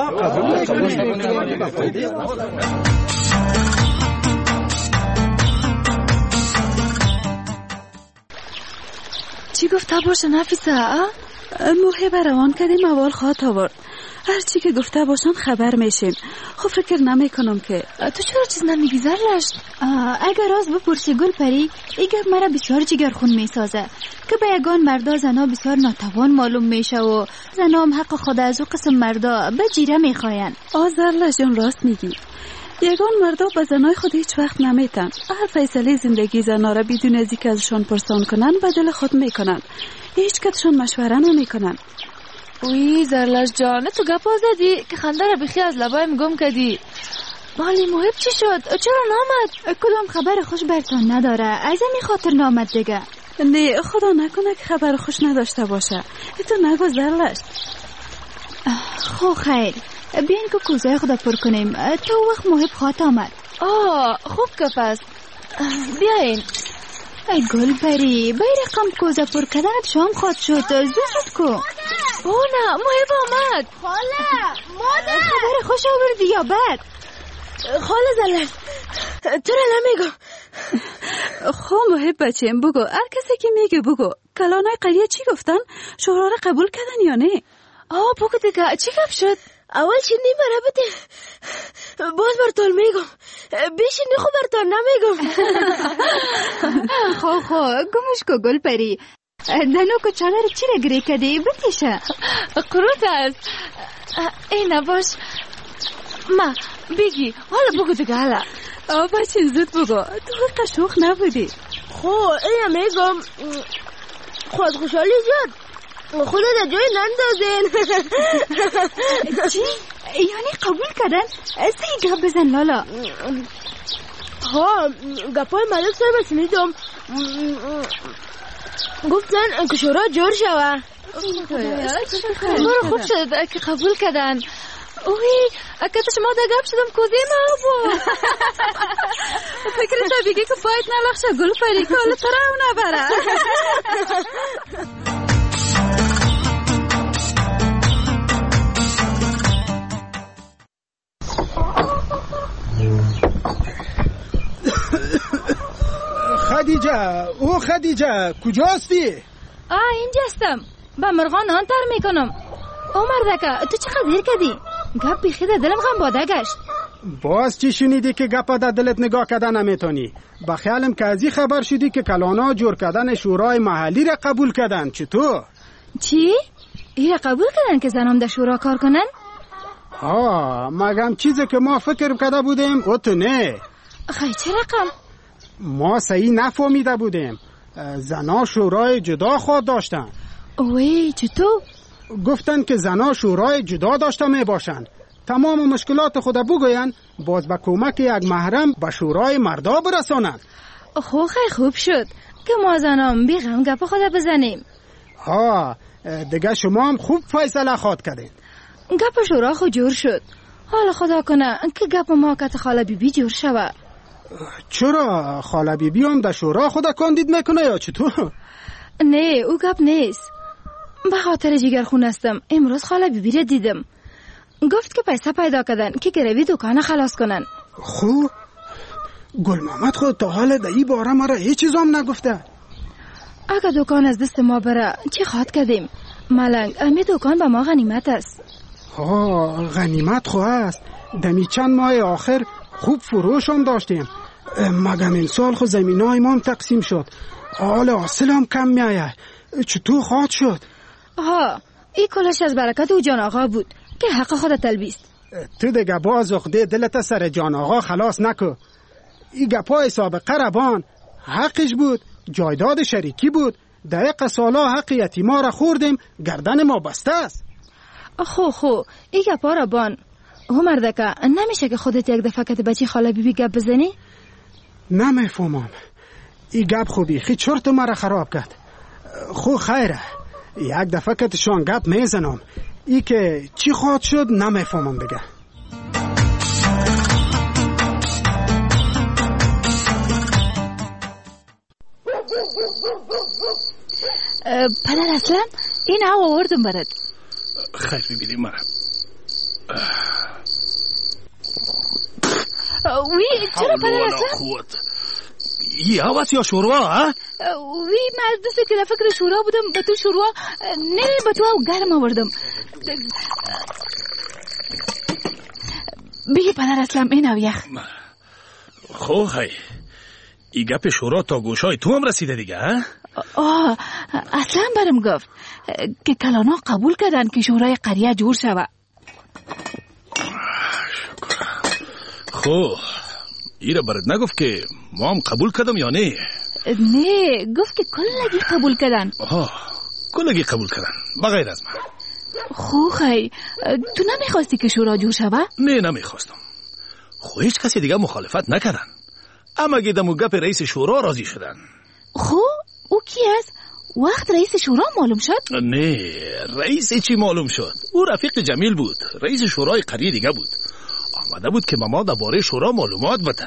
چی گفته باشه نفیسه؟ موهبه روان کردیم اول خواهد آورد. هر چی که گفته باشن خبر میشیم. خب فکر نمی کنم که تو چرا چیز نمیگی زرلش؟ اگر راز بپرسی گل پری این گفت مرا بسیار جگرخون میسازه که به یگان مردا زنا بسیار ناتوان معلوم میشه و زنا هم حق خود از او قسم مردا به جیره میخواین. زرلش جان راست میگی. یگان مردا به زنای خود هیچ وقت نمیتن. هر فیصله زندگی زنا را بدون از اینکه ازشان پرسان کنن به دل خود میکنن. هیچ کدشان مشوره نمیکنن. وی زرلش جان تو گپا زدی که خنده را بخی از لبایم گم کردی. بالی محب چی شد؟ چرا نامد؟ کدام خبر خوش برتان نداره؟ از این خاطر نامد دیگه. نه خدا نکنه که خبر خوش نداشته باشه. تو نگو زرلش. خو خیر بیاین که کوزای خدا پر کنیم. تو وقت محب خواهد آمد. خوب کف است. بیاین. ای گل پری بای رقم کوزه پر کردن شام خواهد شد. زود کو. نه محب آمد. خاله مادر خبر خوش آوردی یا بد؟ خاله زلف تو را نمیگم. خو محب بچیم بگو. هر کسی که میگه بگو. کلانای قریه چی گفتن؟ شورا را قبول کردن یا نه؟ بگو دیگه چی گپ شد؟ اول شنی مرا بده باز برطول میگم بیشنی خو برطول نمیگم. خو گمش کو گل پری دنو کو چادر چی را گری کدی بتیشه قروت است. اینا باش ما بگی حالا بگو دیگه حالا. بچین زود بگو. تو قشوخ نبودی. اینا میگم خود خوشحالی زد خودت در جای نندازین. چی؟ یعنی قبول کردن؟ سی گپ بزن لالا. گپای ملک صاحب شنیدم گفتن که شورا جور شوه. برو خوب شد که قبول کردن. اکتا شما در گپ شدم کوزی ما بود. فکر تا بگی که پایت نلخشه گل پری که حالا ترا او نبره. خدیجه کجاستی؟ اینجا هستم، با مرغان آن تر میکنم. مردکه تو چقدر دیر کردی؟ گپ بیخی در دلم غم باده گشت. باز چی شنیدی که گپ در دلت نگاه کردن نمیتونی؟ با خیالم که از این خبر شدی که کلانا جور کردن شورای محلی را قبول کردن. چطور؟ چی؟ این را قبول کردن که زنام در شورا کار کنن؟ مگم چیزی که ما فکر کرده بودیم او تو نه. خیلی چه رقم؟ ما صحیح نفهمیده بودیم. زنا شورای جدا خود داشتن. اوه چطور؟ گفتن که زنا شورای جدا داشته می باشند، تمام مشکلات خود بگوین، باز با کمک یک محرم به شورای مردا برسانند. خیلی خوب شد که ما زنام بیغم گپ خود بزنیم. دیگه شما هم خوب فیصله خود کردین. گپ شورا خود جور شد. حالا خدا کنه که گپ ما کت خاله بیبی جور شوه. چرا خاله بیبی هم در شورا خود کاندید میکنه یا چطور؟ نه او گپ نیست. به خاطر جگرخون هستم. امروز خاله بیبی را دیدم، گفت که پیسه پیدا کردن که گروی دکان خلاص کنن. خوب گل محمد خود تا حال در این باره مرا هیچ چیز هم نگفته. اگه دکان از دست ما بره چی خواهد کردیم؟ ملنگ امی دکان به ما غنیمت است. غنیمت خو است. دمی چند ماه آخر خوب فروش هم داشتیم، مگم این سال خو زمینای ما هم تقسیم شد، حال حاصل هم کم میآید. چطور خواهد شد؟ این کلش از برکت او جان آقا بود که حق خود تلبیست. تو دیگه باز اخده دلت سر جان آقا خلاص نکو. این گپای سابقه ربان حقش بود، جایداد شریکی بود. دقیق سالا حق یتیما را خوردیم، گردن ما بسته است. این گپا ربان. مردکه نمیشه که خودت یک دفعه کت بچی خاله بیبی گپ بزنی؟ نمیفهمم. این گپ خوبی خی چرت مرا خراب کرد. خیره یک دفعه کتشان گپ میزنم. ای که چی خواهد شد نمیفهمم دیگه. پدر اصلا این آوردم برد. خیر ببینیم مرا. چرا پدر اصلا؟ یه آواز یا شوروا ها؟ من از دست که فکر شورا بودم به تو شوروا نه به تو گرم آوردم. بگی پدر اسلام این او یخ. خیلی ای گپ شورا تا گوشای تو هم رسیده دیگه ها؟ اصلا برم گفت که کلانا قبول کردن که شورای قریه جور شوه. ایره برد نگفت که ما هم قبول کردم یا نه؟ نه گفت که کلگی قبول کردن. کلگی قبول کردن بغیر از من. خیلی تو نمیخواستی که شورا جور شوه؟ نه نمیخواستم. هیچ کسی دیگه مخالفت نکردن، اما گیدم گپ رئیس شورا راضی شدن. او کی است؟ وقت رئیس شورا معلوم شد؟ نه رئیس چی معلوم شد؟ او رفیق جمیل بود، رئیس شورای قریه دیگه بود. آمده بود که ما درباره شورا معلومات بده.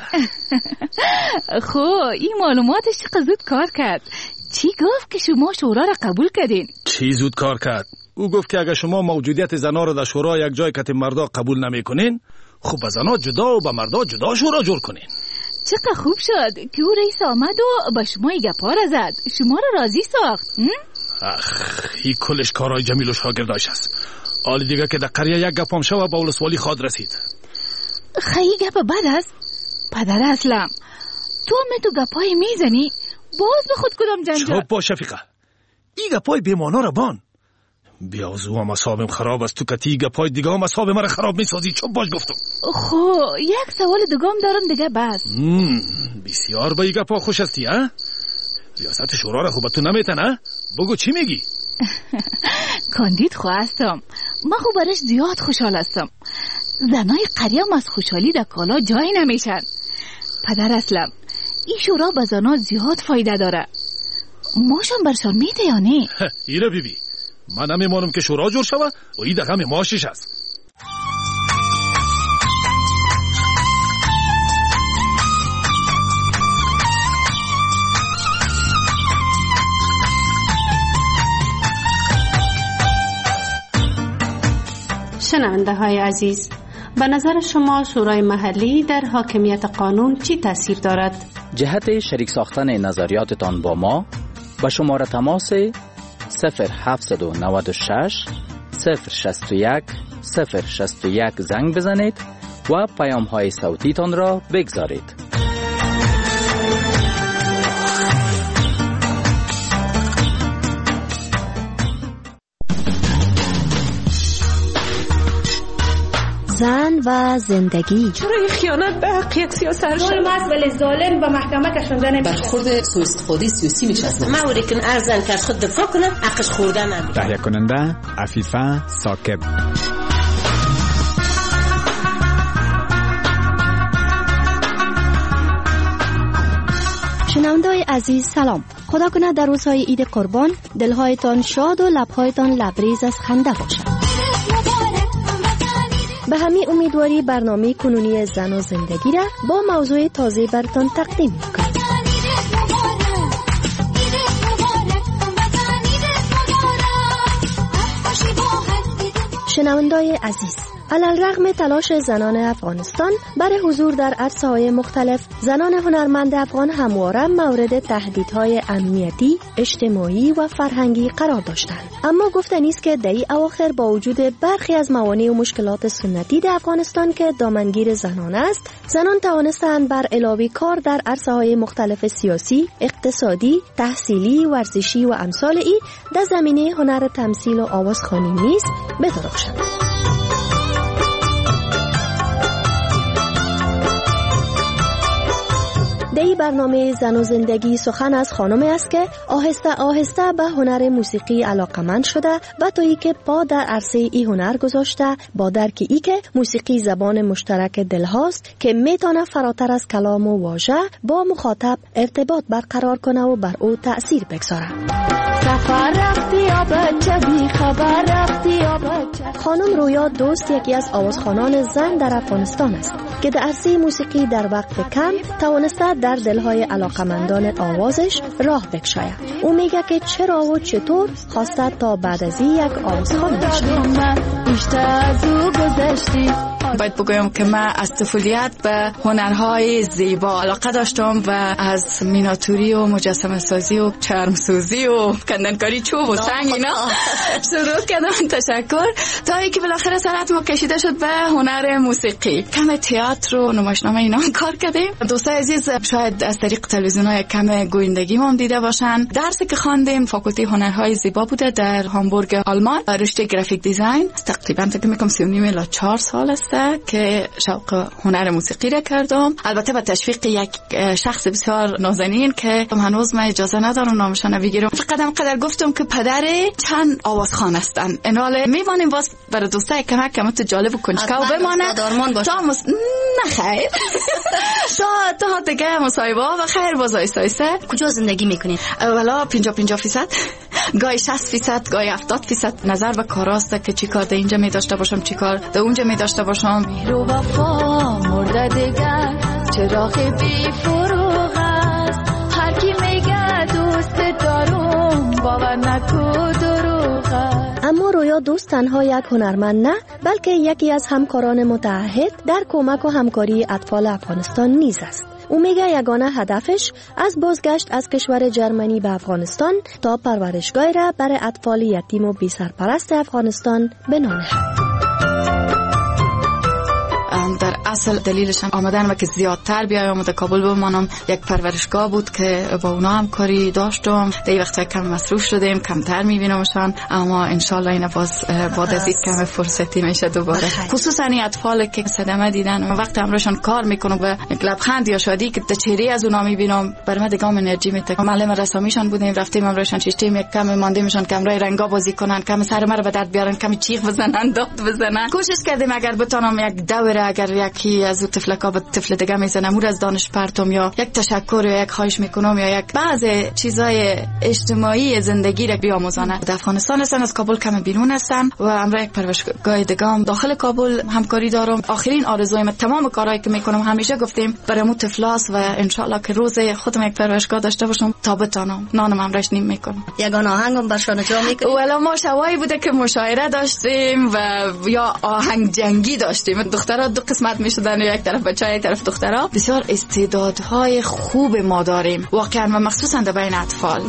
این معلوماتش چقدر زود کار کرد. چی گفت که شما شورا را قبول کردین؟ چی زود کار کرد؟ او گفت که اگر شما موجودیت زنا را در شورا یک جای کت مردا قبول نمیکنین، خب به زنا جدا و به مردا جدا شورا جور کنین. چقدر خوب شد که او رئیس آمد و با شما گپا را زد، شما را راضی ساخت. این کلش کارای جمیل و شاگرداش است. حالی دیگه که در قریه یک گپام شوه با ولسوالی خود رسید. خیلی گپ بد است پدر اسلام. تو هم تو گپای میزنی باز به خود کدام جنجال. چوب با شفیقه، این گپای بیمانا را بان. بیازو هم اصابم خراب است، تو کتی گپای دیگه هم اصاب مرا خراب میسازی. چوب باش گفتم. یک سوال دیگه هم دارم دیگه بس. بسیار با این گپا خوش هستی ها؟ ریاست شورا را خوب تو نمیتنه؟ بگو چی میگی؟ کاندید خواستم. من خوب برش زیاد خوشحال هستم. زنای قریم از خوشحالی در کالا جای نمیشن. پدر اسلام این شورا به زنا زیاد فایده داره. ماشم برشان میده یا نه؟ ایره بیبی من نمیمانم که شورا جور شوه و این دقم ماشش است. شنونده های عزیز، به نظر شما شورای محلی در حاکمیت قانون چی تاثیر دارد؟ جهت شریک ساختن نظریاتتان با ما به شماره تماس 0796 061 061 زنگ بزنید و پیام های صوتی تان را بگذارید. زن و زندگی. چرا این خیانت به حق یک سیاست ظلم است ولی ظالم به محکمه کشانده نمیشه. برخورد سوء استفاده سیاسی میشه از ما وری کن ارزن که از خود دفاع کنه حقش خورده نمیشه. تهیه کننده عفیفه ثاقب. شنونده‌های عزیز سلام. خدا کنه در روزهای عید قربان دلهایتان شاد و لبهایتان لبریز از خنده باشد. به همین امیدواری برنامه کنونی زن و زندگی را با موضوع تازه براتون تقدیم می‌کنم. شنونده‌های عزیز، علی‌الرغم تلاش زنان افغانستان برای حضور در عرصه‌های مختلف، زنان هنرمند افغان همواره مورد تهدیدهای امنیتی، اجتماعی و فرهنگی قرار داشتند. اما گفتنی است که در این اواخر با وجود برخی از موانع و مشکلات سنتی در افغانستان که دامنگیر زنان است، زنان توانستند بر علاوه کار در عرصه‌های مختلف سیاسی، اقتصادی، تحصیلی، ورزشی و امثال این در زمینه هنر تمثیل و آوازخوانی نیز بدرخشند. در این برنامه زن و زندگی سخن از خانمی است که آهسته آهسته به هنر موسیقی علاقمند شده و تا ای که پا در عرصه ای هنر گذاشته، با درک ای که موسیقی زبان مشترک دل هاست که میتونه فراتر از کلام و واژه با مخاطب ارتباط برقرار کنه و بر او تأثیر بگذاره. خانم رویا دوست یکی از آوازخوانان زن در افغانستان است که در عرصه موسیقی در وقت کم توانسته در دلهای علاقمندان آوازش راه بکشاید. او میگه که چرا و چطور خواسته تا بعد از این یک آوازخوان بشه. باید بگویم که من از طفولیت به هنرهای زیبا علاقه داشتم و از میناتوری و مجسمه سازی و چرم سازی و کندنکاری چوب و سنگ اینا شروع کردم. تشکر. تا اینکه بالاخره سرعت ما کشیده شد به هنر موسیقی. کم تئاتر و نمایشنامه اینا کار کردیم. دوستای عزیز شاید از طریق تلویزیون‌های کم گویندگی ما دیده باشن. درسی که خواندیم فاکولته هنرهای زیبا بوده در هامبورگ آلمان، رشته گرافیک دیزاین. تقریبا فکر می‌کنم 39 الی 4 سال است که شوق هنر موسیقی را کردم، البته با تشویق یک شخص بسیار نازنین که هنوز من اجازه ندارم نامشان بگیرم. فقط گفتم که پدر چند آوازخوان هستن. انال میمانیم باز برای دوستای کمک تو جالب و کنجکاو بمانه تا نه خیر تا دیگه مصاحبه و خیر باز آیسته. کجا زندگی میکنید؟ اولا 50-50%، گاهی 60%، گاهی 70%. نظر به کاراست که چی کار در اینجا می داشته باشم، چی کار در اونجا می داشته باشم. رو وفا مرده دیگر چراغ بی فروغ است، هر کی میگه دوست دارم باور نکو دروغ است. اما رویا دوست تنها یک هنرمند نه، بلکه یکی از همکاران متعهد در کمک و همکاری اطفال افغانستان نیز است. او میگه یگانه هدفش از بازگشت از کشور جرمنی به افغانستان تا پرورشگاهی را برای اطفال یتیم و بی سرپرست افغانستان بنامه. در اصل دلیلش آمدن و که زیادتر بیایم در کابل بمانم یک پرورشگاه بود که با اونا همکاری داشتم. در وقتا کم مصروف شدیم، کمتر میبینمشان، اما انشالله این باز بعد از یک کم فرصتی میشه دوباره. خصوصا این اطفال که صدمه دیدن وقتی همراهشان کار میکنم و یک لبخند یا شادی که در چهره از اونا میبینم بر من دیگه انرژی میده. معلم رسامیشان بودیم، رفتیم همراهشان شیشتیم، یک کم ماندیمشان کمرای رنگا بازی کنن، کم سر مرا به درد بیارن، کم چیخ بزنن، داد بزنن. کوشش کردیم اگر بتونم یک دوره، اگر یکی از اون طفلکا به طفل دیگه میزنم او از دانش پرتم یا یک تشکر یا یک خواهش میکنم یا یک بعض چیزای اجتماعی زندگی را بیاموزانه. در افغانستان هستن، از کابل کم بیرون هستن و امروز یک پرورشگاه دیگه هم داخل کابل همکاری دارم. آخرین آرزوی من تمام کارهایی که میکنم همیشه گفتیم برای مو طفلاس و ان شاء الله که روز خودم یک پرورشگاه داشته باشم تا بتانم نانم هم رش نیم میکنم. یگان آهنگم برشان اجرا میکنیم؟ والا ما شوایی بوده که مشاعره داشتیم و یا آهنگ جنگی داشتیم. دخترها دو قسمت میشدن، یک طرف بچه‌ها یک طرف دخترها. بسیار استعدادهای خوب ما داریم واقعا و مخصوصا در بین اطفال.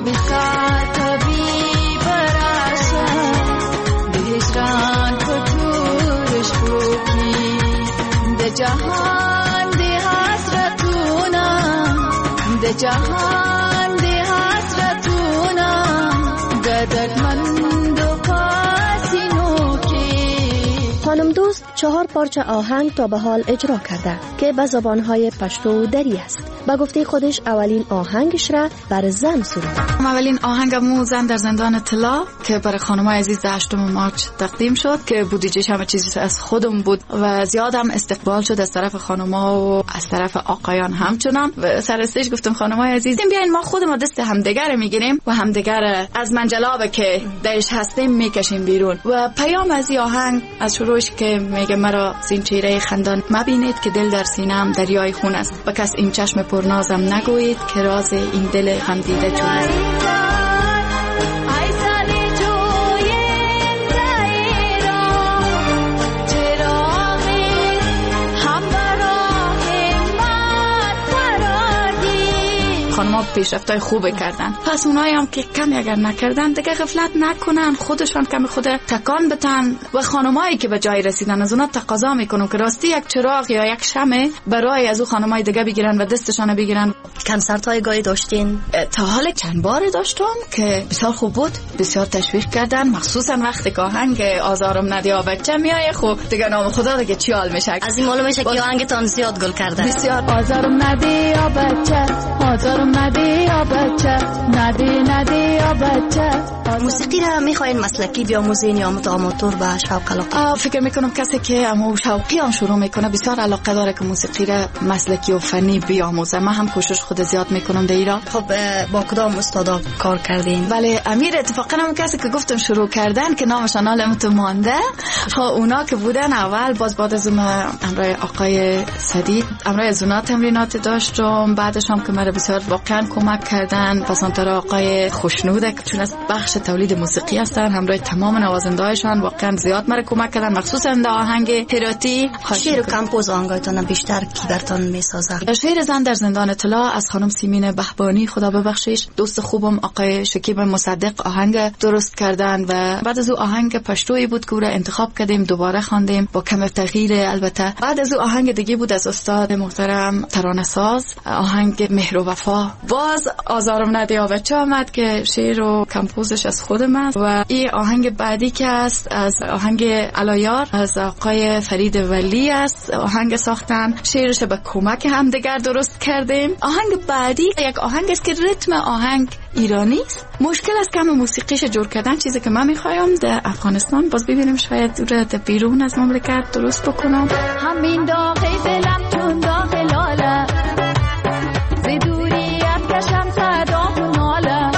جهان دی حسرتونا دردمند و پاسینو کی. خانم دوست 4 پارچه آهنگ تا به حال اجرا کرده که به زبانهای پشتو و دری است. با گفته خودش اولین آهنگش را بر زن سروده. اولین آهنگم زن در زندان طلا که برای خانم‌های عزیز 8 مارچ تقدیم شد که بودجهش همه چیزی از خودم بود و زیادم استقبال شد از طرف خانم‌ها و از طرف آقایان همچنان. و سر استیج گفتم خانم‌های عزیز بیاین ما خودمون دست همدیگر میگیریم و همدیگر از منجلابه که درش هستیم میکشیم بیرون. و پیام از این آهنگ از شروعش که میگه مرا زین چهره خندان مبینید که دل در سینه‌ام دریای خون است و کس این چشم پرنازم نگویید که راز این دل هم دیده چون است. خانم‌ها پیشرفت‌های خوب کردن، پس اونایی هم که کمی اگر نکردن دیگه غفلت نکنن، خودشون کمی خود تکان بتن و خانمایی که به جای رسیدن از اونا تقاضا میکنن که راستی یک چراغ یا یک شمع برای از اون خانمای دیگه بگیرن و دستشان بگیرن. کنسرت‌های گاهی داشتین؟ تا حال چند بار داشتم که بسیار خوب بود، بسیار تشویق کردن، مخصوصا وقتی که آهنگ آزارم ندیا بچه میایه خب دیگه نام خدا دیگه چی حال میشه. از این معلوم میشه که آهنگتون زیاد گل کرده. بسیار. آزارم ندیا بچه، آزارم ندیا بچه، ندیا بچه. موسیقی را میخواین مسلکی بیاموزین یا آماتور به شوق علاقه؟ فکر میکنم کسی که امو شوقی هم شروع میکنه بسیار علاقه داره که موسیقی را مسلکی و فنی بیاموزه. من هم کوشش خود زیاد میکنم در ایران. خب با کدام استادا کار کردین؟ بله امیر، اتفاقا هم کسی که گفتم شروع کردن که نامشان حالم تو مانده، خب اونا که بودن اول باز بعد از اون امرای آقای صدیق امرای زونا تمرینات داشتم، بعدش هم که مرا بسیار واقعا کمک کردن پسانتر آقای خوشنود چون از بخش تولید موسیقی هستن، همراه تمام نوازنده‌هایشان واقعا زیاد مرا کمک کردن، مخصوصا در آهنگ هراتی. شعر و کمپوز آهنگایتون بیشتر کی براتون میسازه؟ شعر زن در زندان طلا از خانم سیمین بهبانی خدا ببخشش، دوست خوبم آقای شکیب مصدق آهنگ درست کردن و بعد از او آهنگ پشتویی بود که او را انتخاب کردیم دوباره خواندیم با کم تغییر. البته بعد از او آهنگ دیگه بود از استاد محترم ترانه ساز، آهنگ مهر و وفا. باز آزارم ندیا بچه آمد که شعر و کمپوزش از خودم است و این آهنگ بعدی که است از آهنگ علایار از آقای فرید ولی است، آهنگ ساختن، شعرش به کمک همدیگر درست کردیم. آهنگ بعدی یک آهنگ است که ریتم آهنگ ایرانی است، مشکل است کم موسیقیش جور کردن، چیزی که من میخوایم در افغانستان باز ببینیم شاید در بیرون از مملکت درست بکنم. همین داغی دلم چون داغ لاله زی دوری افکشم صدا و ناله،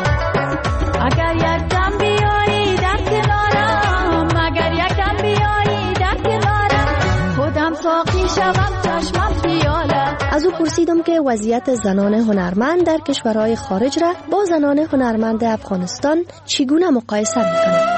اگر یکم بیایی در کنارم، اگر یکم بیایی در کنارم، خودم ساقی شوم چشمم پیاله. از او پرسیدم که وضعیت زنان هنرمند در کشورهای خارج را با زنان هنرمند افغانستان چگونه مقایسه می‌کنند.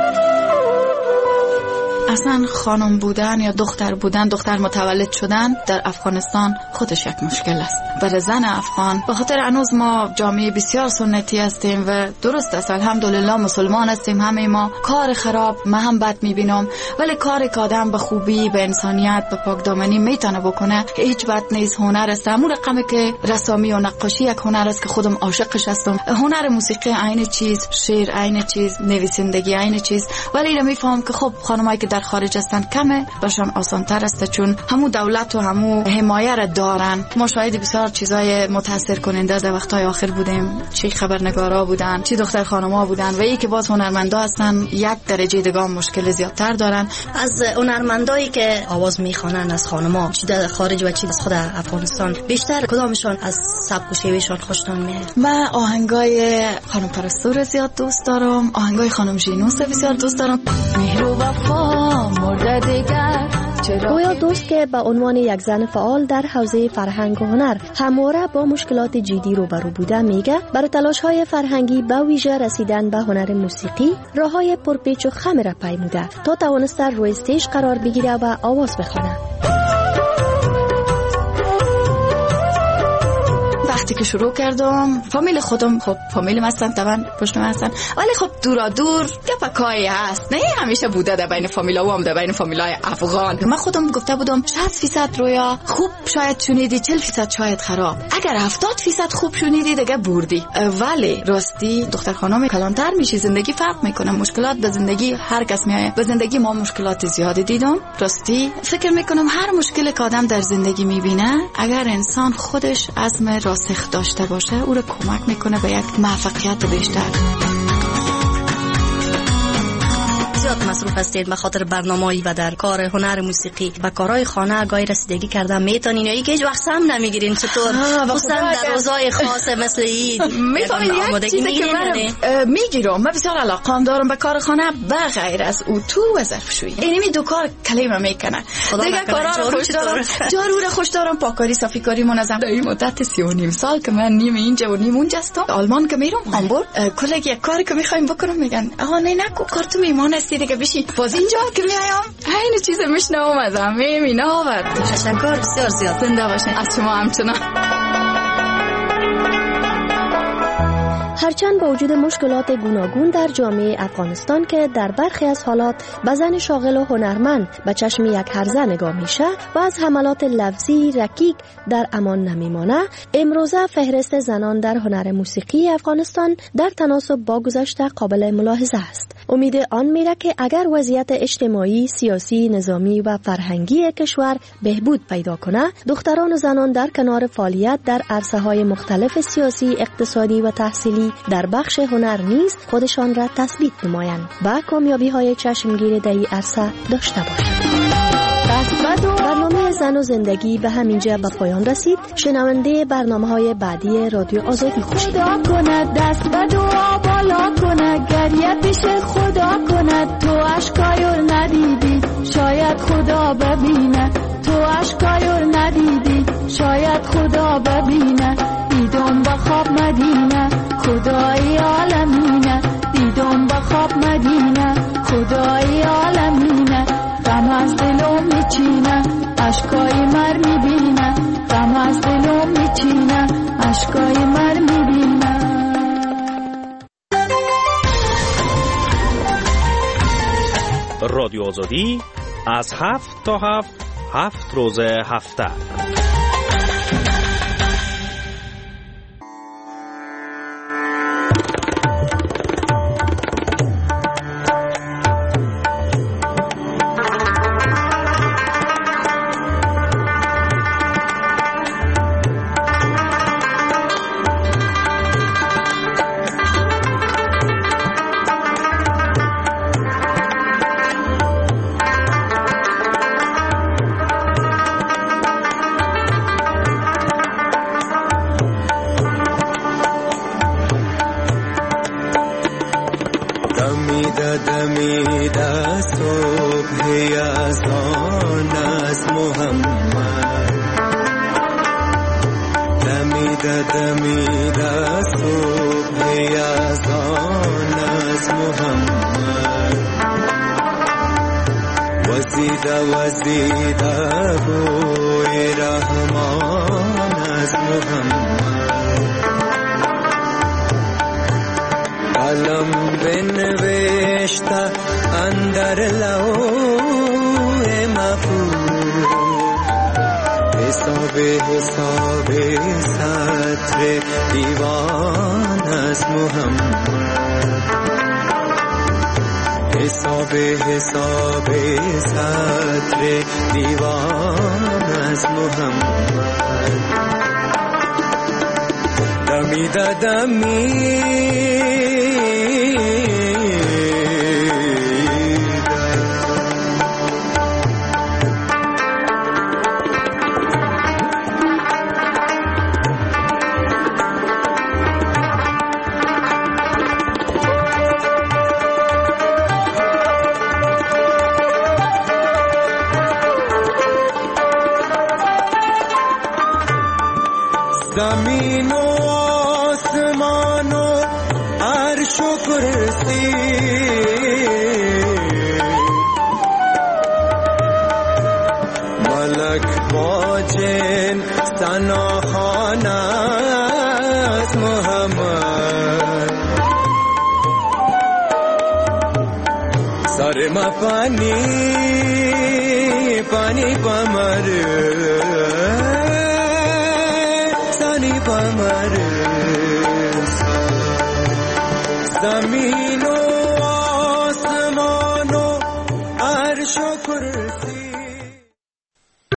اصلا خانم بودن یا دختر بودن، دختر متولد شدن در افغانستان خودش یک مشکل است برای زن افغان، به خاطر هنوز ما جامعه بسیار سنتی هستیم و درست است الحمدلله مسلمان هستیم همه ما. کار خراب من هم بد میبینم، ولی کاری که آدم به خوبی به انسانیت به پاکدامنی میتونه بکنه هیچ بد نیست. هنر است، همون رقمی که رسامی و نقاشی یک هنر است که خودم عاشقش هستم. هنر موسیقی عین چیز، شعر عین چیز، نویسندگی عین چیز، ولی را میفهم که خب خانمایی که در خارج هستن کمه برشان آسان تر است چون همو دولت و همو حمایه را دارن. ما شاهد بسیار چیزای متاثر کننده در وقتهای آخر بودیم، چه خبرنگارا بودن چه دختر خانم‌ها بودن و ای که باز هنرمندا هستن یک درجه دیگه مشکل زیادتر دارن. از هنرمندایی که آواز میخوانن از خانم‌ها چه در خارج و چه از خود افغانستان بیشتر کدامشون از سبک و شیوهشون خوشتون میاد؟ من آهنگای خانم پرستو زیاد دوست دارم، آهنگای خانم ژینوس بسیار دوست دارم. مهر و وفا مرده دیگر گویا دوست که به عنوان یک زن فعال در حوزه فرهنگ و هنر همواره با مشکلات جدی روبرو بوده میگه برای تلاش‌های فرهنگی به ویژه رسیدن به هنر موسیقی راههای پرپیچ و خم را پیموده تا توانسته روی استیج قرار بگیره و آواز بخونه. وقتی که شروع کردم فامیل خودم خب فامیل هستن طبعا پشت من هستن ولی خب دورا دور گپکایی هست نه همیشه بوده در بین فامیلا و هم در بین فامیلای افغان. من خودم گفته بودم 60% رویا خوب شاید شنیدی 40% شاید خراب. اگر 70% خوب شنیدی دیگه بردی. ولی راستی دختر خانم کلانتر میشی زندگی فرق میکنه. مشکلات به زندگی هر کس میایه. به زندگی ما مشکلات زیادی دیدم. راستی فکر میکنم هر مشکل که آدم در زندگی میبینه اگر انسان خودش عزم راسخ داشته باشه او رو کمک میکنه به یک موفقیت بیشتر. زیاد مصروف هستید به خاطر برنامه‌ای و در کار هنر موسیقی و کارهای خانه گاهی رسیدگی کردن میتونین یا هیچ وقت هم نمیگیرین چطور خصوصا در روزهای خاص مثل عید میفهمید یک چیزی که من میگیرم من بسیار علاقه دارم به کار خانه به غیر از او تو و ظرفشویی اینمی دو کار کلمه میکنه دیگه کارا رو خوش دارم جارو رو خوش دارم پاکاری صافی کاری منظم در این مدت 3.5 سال که من نیم اینجا و نیم اونجا هستم آلمان که میرم هامبورگ کلی یک کاری که میخوایم بکنم میگن آقا نه نکو کار تو میمان هستی دیگه بشین باز اینجا که میایم این چیز میشنوم از همه مینا و تشکر بسیار زیاد زنده باشین از شما همچنان. هرچند با وجود مشکلات گوناگون در جامعه افغانستان که در برخی از حالات به زن شاغل و هنرمند به چشم یک هرزه نگاه میشه و از حملات لفظی رکیک در امان نمیمانه، امروزه فهرست زنان در هنر موسیقی افغانستان در تناسب با گذشته قابل ملاحظه است. امید آن میره که اگر وضعیت اجتماعی، سیاسی، نظامی و فرهنگی کشور بهبود پیدا کنه، دختران و زنان در کنار فعالیت در عرصه‌های مختلف سیاسی، اقتصادی و تحصیلی در بخش هنر نیز خودشان را تثبیت نمایند و کامیابی‌های چشمگیر در این عرصه داشته باشند. برنامه زن و زندگی به همینجا به پایان رسید. شنونده برنامه‌های بعدی رادیو آزادی باشید. خدا کند دست به دعا بالا کند گریه پیش خدا کند تو اشکایور ندیدی شاید خدا ببینه تو اشکایور ندیدی شاید خدا ببینه دیدم به خواب مدینه خدای عالمینه دیدم به خواب مدینه خدای عالمینه غم از دلم میچینه اشکای مر میبینه غم از دلم میچینه اشکای مر میبینه. رادیو آزادی از 7 تا 7 روز هفته. دمیده صبح یزدان از محمد دمیده صبح یزدان از محمد وزیده روی رحمان از محمد قلم بنوشته اندر لوح محفوظ حساب سطر دیوان از محمد حساب سطر دیوان از محمد دمی زمین و آسمان و عرش و کرسی ملک با جن سناخان است محمد سر ما پانی پانی پمر